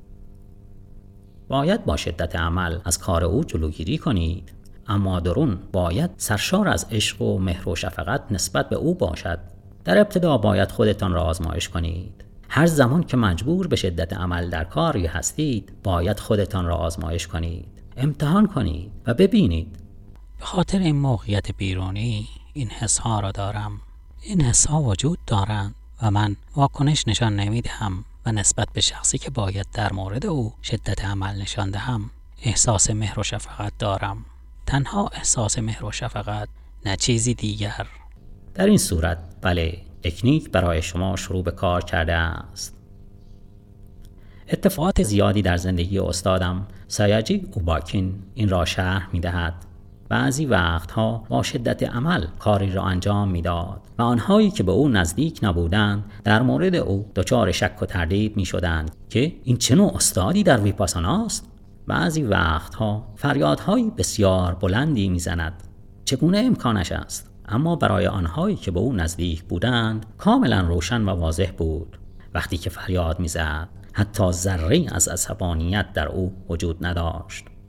باید با شدت عمل از کار او جلوگیری کنید، اما درون باید سرشار از عشق و مهر و شفقت نسبت به او باشد. در ابتدا باید خودتان را آزمایش کنید. هر زمان که مجبور به شدت عمل در کاری هستید، باید خودتان را آزمایش کنید. امتحان کنید و ببینید. به خاطر این موقعیت بیرونی این حس‌ها را دارم. این حس‌ها وجود دارند و من واکنش نشان نمیدهم و نسبت به شخصی که باید در مورد او شدت عمل نشان دهم احساس مهر و شفقت دارم. تنها احساس مهر و شفقت، نه چیزی دیگر. در این صورت بله، تکنیک برای شما شروع به کار کرده است. اتفاقات زیادی در زندگی استادم سایاجی اوباکین این را شرح می دهد. بعضی وقتها با شدت عمل کاری را انجام می داد و آنهایی که به او نزدیک نبودند در مورد او دچار شک و تردید می شدند که این چه نوع استادی در ویپاسانا است. بعضی وقتها فریادهای بسیار بلندی میزند. چگونه امکانش است؟ اما برای آنهایی که به او نزدیک بودند کاملا روشن و واضح بود. وقتی که فریاد میزد حتی ذره از عصبانیت در او وجود نداشت.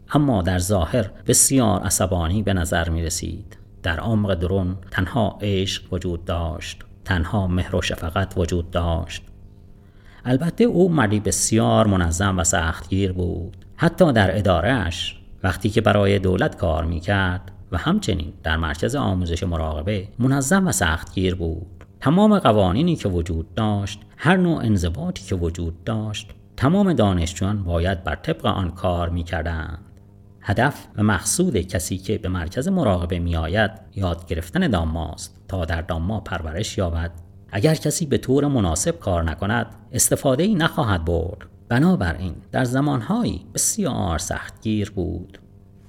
اما در ظاهر بسیار عصبانی به نظر می رسید. در عمق درون تنها عشق وجود داشت، تنها مهر و شفقت وجود داشت. البته او مردی بسیار منظم و سختگیر بود، حتی در اداره‌اش وقتی که برای دولت کار می کرد و همچنین در مرکز آموزش مراقبه منظم و سختگیر بود. تمام قوانینی که وجود داشت، هر نوع انضباطی که وجود داشت، تمام دانشجویان باید بر طبق آن کار می کردند. هدف و مقصود کسی که به مرکز مراقبه می آید یاد گرفتن دانماست تا در دانما پرورش یابد. اگر کسی به طور مناسب کار نکند استفاده‌ای نخواهد برد. بنابراین در زمانهایی بسیار سختگیر بود.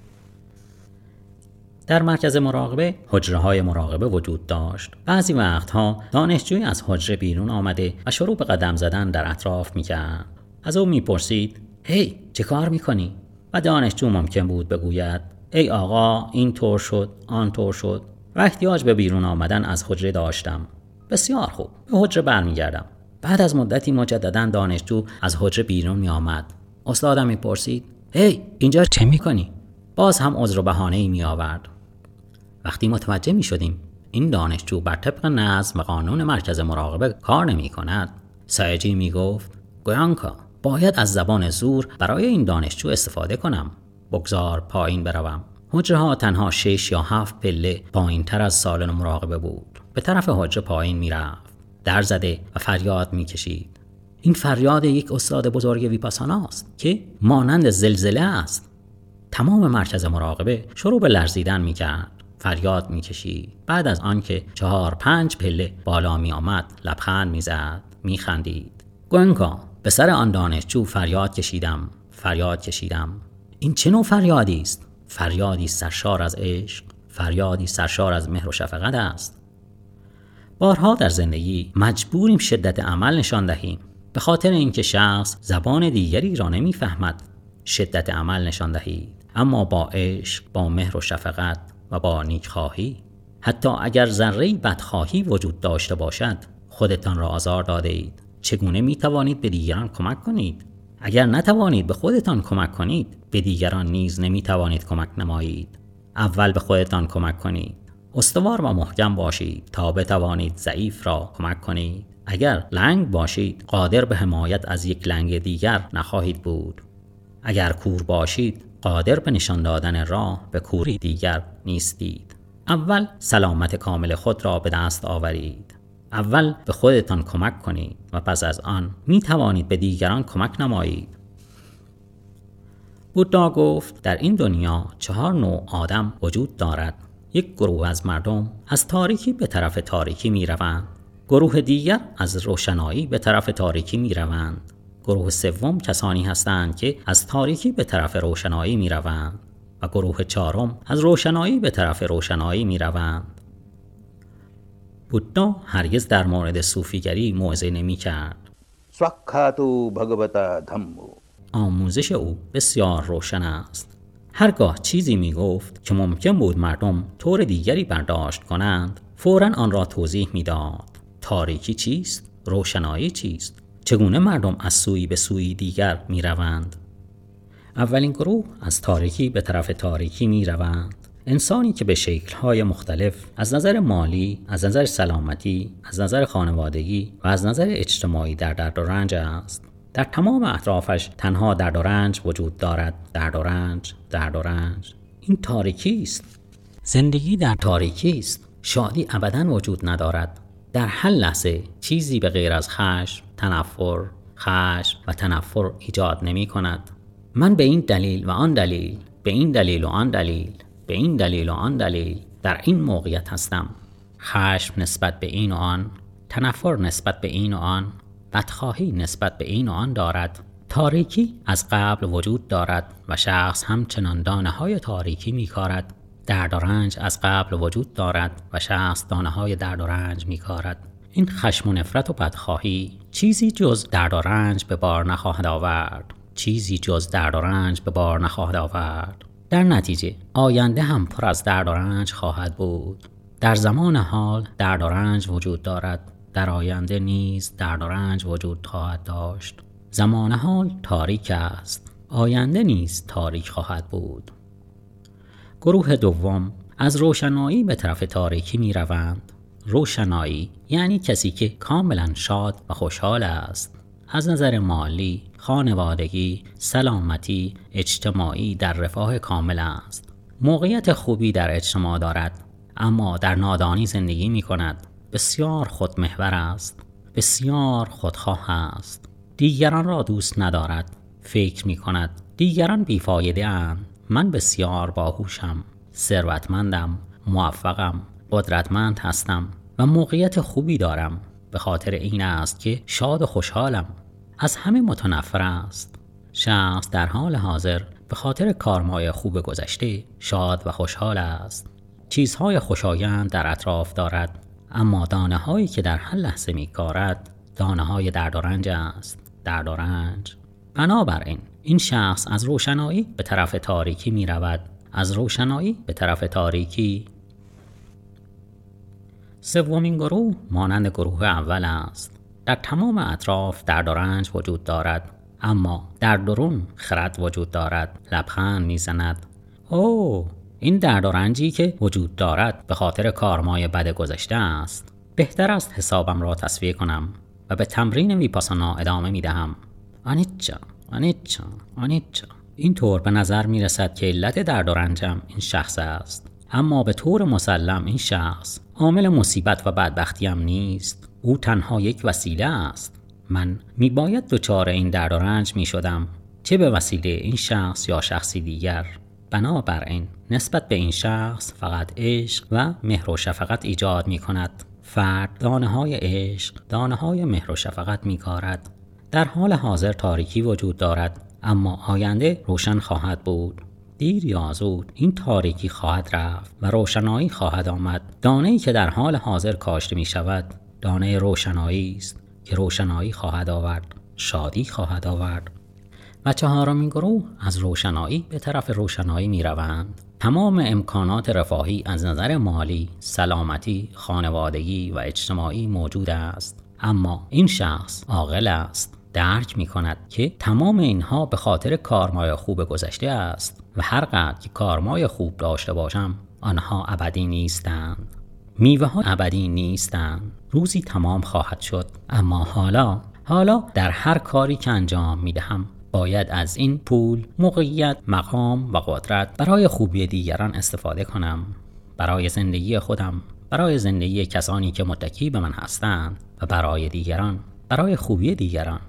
در مرکز مراقبه حجره‌های مراقبه وجود داشت. بعضی وقتها دانشجویی از حجره بیرون آمده و شروع به قدم زدن در اطراف می‌کرد. از او می‌پرسید: هی چه کار می‌کنی؟ و دانشجو ممکن بود بگوید: ای آقا این طور شد، آن طور شد و احتیاج به بیرون آمدن از حجره داشتم. بسیار خوب، به حجره برمیگردم. بعد از مدتی مجددا دانشجو از حجره بیرون می آمد. استادم می پرسید: هی اینجا چه می کنی؟ باز هم عذر و بهانه‌ای می آورد. وقتی متوجه می شدیم این دانشجو بر طبق نظم و قانون مرکز مراقبه کار نمی کند، سایجی می گفت: گویانکا باید از زبان زور برای این دانشجو استفاده کنم. بگذار پایین بروم. حجره ها تنها شش یا هفت پله پایین تر از سالن مراقبه بود. به طرف حجره پایین می رفت. در زده و فریاد می کشید. این فریاد یک استاد بزرگ ویپاسانا است که مانند زلزله است. تمام مرکز مراقبه شروع به لرزیدن می کرد. فریاد می کشید. بعد از آنکه چهار پنج پله بالا می آمد لبخند می زد. می خندید. گوینکا به سر آن دانشجو فریاد کشیدم. فریاد کشیدم. این چه نوع فریادی است؟ فریادی سرشار از عشق، فریادی سرشار از مهر و شفقت است. بارها در زندگی مجبوریم شدت عمل نشان دهیم. به خاطر اینکه شخص زبان دیگری را نمیفهمد شدت عمل نشان دهید، اما با عشق، با مهر و شفقت و با نیکخواهی. حتی اگر ذره‌ای بدخواهی وجود داشته باشد، خودتان را آزار داده اید. چگونه می توانید به دیگران کمک کنید؟ اگر نتوانید به خودتان کمک کنید، به دیگران نیز نمی توانید کمک نمایید. اول به خودتان کمک کنید. استوار و محکم باشید تا بتوانید ضعیف را کمک کنید. اگر لنگ باشید، قادر به حمایت از یک لنگ دیگر نخواهید بود. اگر کور باشید، قادر به نشان دادن راه به کوری دیگر نیستید. اول سلامت کامل خود را به دست آورید. اول به خودتان کمک کنید و پس از آن می توانید به دیگران کمک نمایید. بودا گفت در این دنیا چهار نوع آدم وجود دارد. یک گروه از مردم از تاریکی به طرف تاریکی می روند. گروه دیگر از روشنایی به طرف تاریکی می روند. گروه سوم کسانی هستند که از تاریکی به طرف روشنایی می روند و گروه چهارم از روشنایی به طرف روشنایی می روند. بودا هرگز در مورد صوفیگری موعظه نمی کرد. سوکھاتو بھگوتا دھمو. آموزش او بسیار روشن است. هرگاه چیزی می گفت که ممکن بود مردم طور دیگری برداشت کنند، فوراً آن را توضیح می داد. تاریکی چیست؟ روشنایی چیست؟ چگونه مردم از سویی به سویی دیگر می روند؟ اولین گروه از تاریکی به طرف تاریکی می روند. انسانی که به شکل‌های مختلف از نظر مالی، از نظر سلامتی، از نظر خانوادگی و از نظر اجتماعی در درد و رنج است. در تمام اطرافش تنها درد و رنج وجود دارد. درد و رنج، درد و رنج. این تاریکی است. زندگی در تاریکی است. شادی ابداً وجود ندارد. در هر لحظه چیزی به غیر از خشم، تنفر، خشم و تنفر ایجاد نمی کند. من به این دلیل و آن دلیل، به این دلیل و آن دلیل، به این دلیل و آن دلیل در این موقعیت هستم. خشم نسبت به این و آن، تنفر نسبت به این و آن، بدخواهی نسبت به این و آن دارد. تاریکی از قبل وجود دارد و شخص همچنان دانه های تاریکی می کارد. درد و رنج از قبل وجود دارد و شخص دانه های درد و رنج می کارد. این خشم و نفرت و بدخواهی چیزی جز درد و رنج به بار نخواهد آورد. چیزی جز درد و رنج به بار نخواهد آورد. در نتیجه آینده هم پر از درد و رنج خواهد بود. در زمان حال درد و رنج وجود دارد. در آینده نیز درد و رنج وجود خواهد داشت. زمان حال تاریک است. آینده نیز تاریک خواهد بود. گروه دوم از روشنایی به طرف تاریکی می روند. روشنایی یعنی کسی که کاملا شاد و خوشحال است. از نظر مالی، خانوادگی، سلامتی، اجتماعی در رفاه کامل است. موقعیت خوبی در اجتماع دارد، اما در نادانی زندگی می کند. بسیار خودمحور است. بسیار خودخواه است. دیگران را دوست ندارد. فکر می کند دیگران بیفایده اند. من بسیار باهوشم، ثروتمندم، موفقم، قدرتمند هستم و موقعیت خوبی دارم. به خاطر این است که شاد و خوشحالم. از همه متنفر است. شخص در حال حاضر به خاطر کارمای خوب گذشته شاد و خوشحال است. چیزهای خوشایند در اطراف دارد، اما دانه هایی که در هر لحظه می کارد دانه های درد و رنج است. درد و رنج. بنابراین این شخص از روشنایی به طرف تاریکی می رود. از روشنایی به طرف تاریکی. سومین گروه مانند گروه اول است. در تمام اطراف درد و رنج وجود دارد، اما در درون خرد وجود دارد. لبخند میزند. اوه، این درد و رنجی که وجود دارد به خاطر کارمای بد گذشته است. بهتر است حسابم را تصفیه کنم و به تمرین ویپاسانا ادامه میدهم. آنیچا، آنیچا، آنیچا. این طور به نظر می رسد که علت درد و رنجم این شخص است، اما به طور مسلم این شخص عامل مصیبت و بدبختیم نیست. او تنها یک وسیله است. من می باید دچار این درد و رنج می شدم، چه به وسیله این شخص یا شخصی دیگر. بنابراین نسبت به این شخص فقط عشق و مهر و شفقت ایجاد می کند. فرد دانه های عشق، دانه های مهر و شفقت می کارد. در حال حاضر تاریکی وجود دارد، اما آینده روشن خواهد بود. دیر یا زود این تاریکی خواهد رفت و روشنایی خواهد آمد. دانه‌ای که در حال حاضر کاشته می شود دانه روشنایی است که روشنایی خواهد آورد، شادی خواهد آورد. و چهارمین گروه از روشنایی به طرف روشنایی می روند. تمام امکانات رفاهی از نظر مالی، سلامتی، خانوادگی و اجتماعی موجود است، اما این شخص عاقل است. درک می کند که تمام اینها به خاطر کارمای خوب گذشته است و هر قدر که کارمای خوب داشته باشم آنها ابدی نیستند. میوه ها ابدی نیستند. روزی تمام خواهد شد، اما حالا حالا در هر کاری که انجام می دهم باید از این پول، موقعیت، مقام و قدرت برای خوبی دیگران استفاده کنم. برای زندگی خودم، برای زندگی کسانی که متکی به من هستند و برای دیگران، برای خوبی دیگران.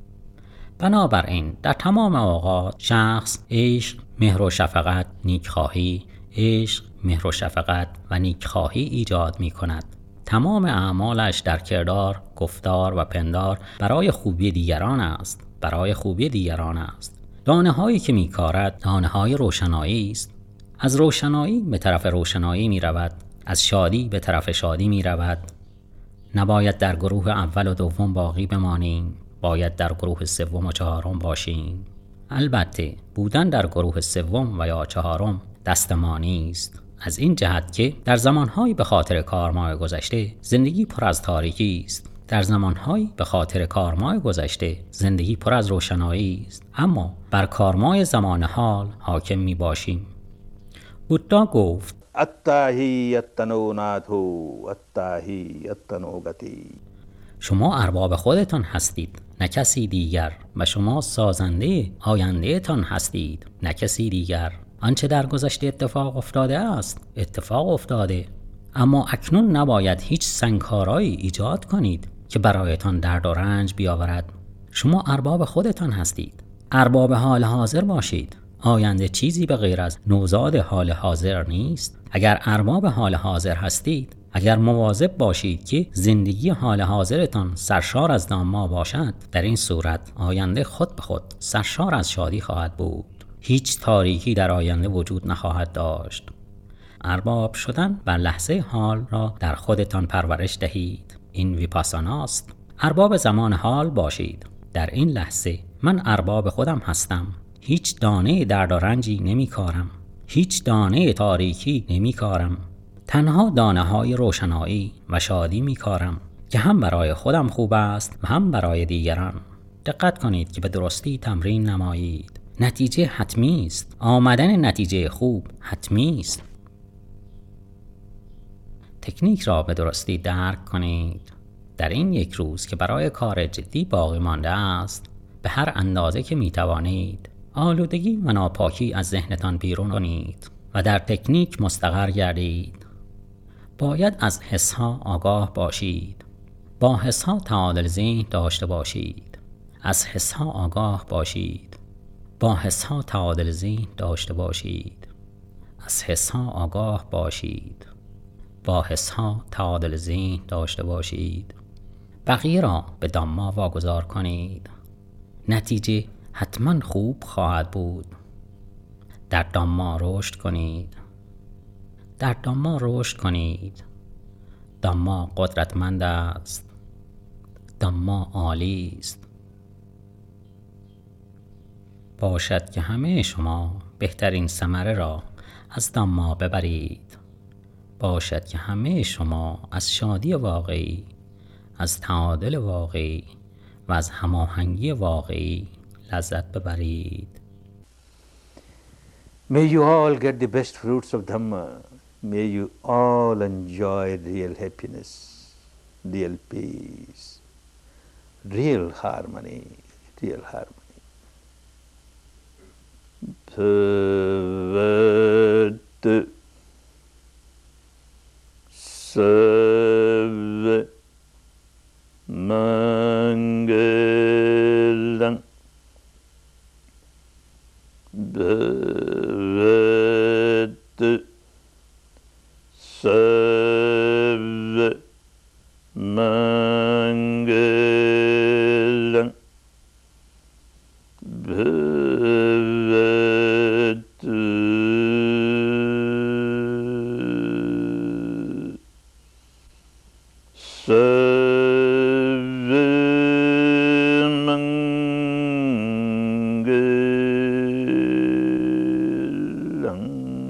بنابراین در تمام اوقات شخص عشق، مهر و شفقت، نیکخواهی، عشق، مهر و شفقت و نیکخواهی ایجاد می کند. تمام اعمالش در کردار، گفتار و پندار برای خوبی دیگران است. برای خوبی دیگران است. دانه هایی که می کارد دانه های روشنایی است. از روشنایی به طرف روشنایی می رود. از شادی به طرف شادی می رود. نباید در گروه اول و دوم باقی بمانیم. باید در گروه سوم و چهارم باشیم. البته بودن در گروه سوم و یا چهارم دستمانی است، از این جهت که در زمانهایی به خاطر کارمای گذشته زندگی پر از تاریکی است. در زمانهایی به خاطر کارمای گذشته زندگی پر از روشنایی است، اما بر کارمای زمان حال حاکم می باشیم. بودا گفت اتاهی اتنو ناتو اتاهی اتنو گتی. شما ارباب خودتان هستید، نه کسی دیگر، و شما سازنده آینده تان هستید، نه کسی دیگر. آنچه در گذشته اتفاق افتاده است اتفاق افتاده، اما اکنون نباید هیچ سنگکارایی ایجاد کنید که برایتان درد و رنج بیاورد. شما ارباب خودتان هستید. ارباب حال حاضر باشید. آینده چیزی به غیر از نوزاد حال حاضر نیست. اگر ارباب حال حاضر هستید، اگر مواظب باشید که زندگی حال حاضرتان سرشار از ناما باشد، در این صورت آینده خود به خود سرشار از شادی خواهد بود. هیچ تاریکی در آینده وجود نخواهد داشت. ارباب شدن بر لحظه حال را در خودتان پرورش دهید. این ویپاساناست. ارباب زمان حال باشید. در این لحظه من ارباب خودم هستم. هیچ دانه درد و رنجی نمی کارم. هیچ دانه تاریکی نمی کارم. تنها دانه های روشنایی و شادی می کارم که هم برای خودم خوب است و هم برای دیگران. دقت کنید که به درستی تمرین نمایید. نتیجه حتمی است. آمدن نتیجه خوب حتمی است. تکنیک را به درستی درک کنید. در این یک روز که برای کار جدی باقی مانده است، به هر اندازه که می توانید آلودگی و ناپاکی از ذهنتان بیرون کنید و در تکنیک مستقر گردید. باید از حسها آگاه باشید. با حسها تعادل ذهن داشته باشید. از حسها آگاه باشید. با حسها تعادل ذهن داشته باشید. از حسها آگاه باشید. با حسها تعادل ذهن داشته باشید. بقیه را به دامما واگذار کنید. نتیجه حتما خوب خواهد بود. در دامما رشد کنید. در دامما رشد کنید. دامما قدرتمند است. دامما عالی است. باشد که همه شما بهترین ثمره را از دامما ببرید. باشد که همه شما از شادی واقعی، از تعادل واقعی و از هماهنگی واقعی لذت ببرید. May you all get the best fruits of Dhamma. May you all enjoy real happiness, real peace, real harmony, real harmony. Bhavad Sarva Mangalam Bhavad Sarva Mangalam Bhavad Sarva Mangalam.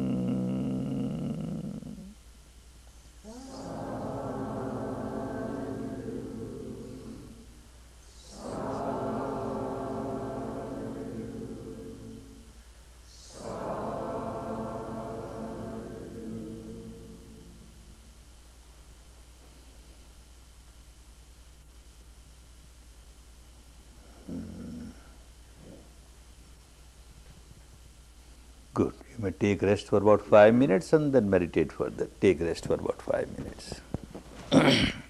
Good. You may take rest for about five minutes and then meditate further. Take rest for about five minutes.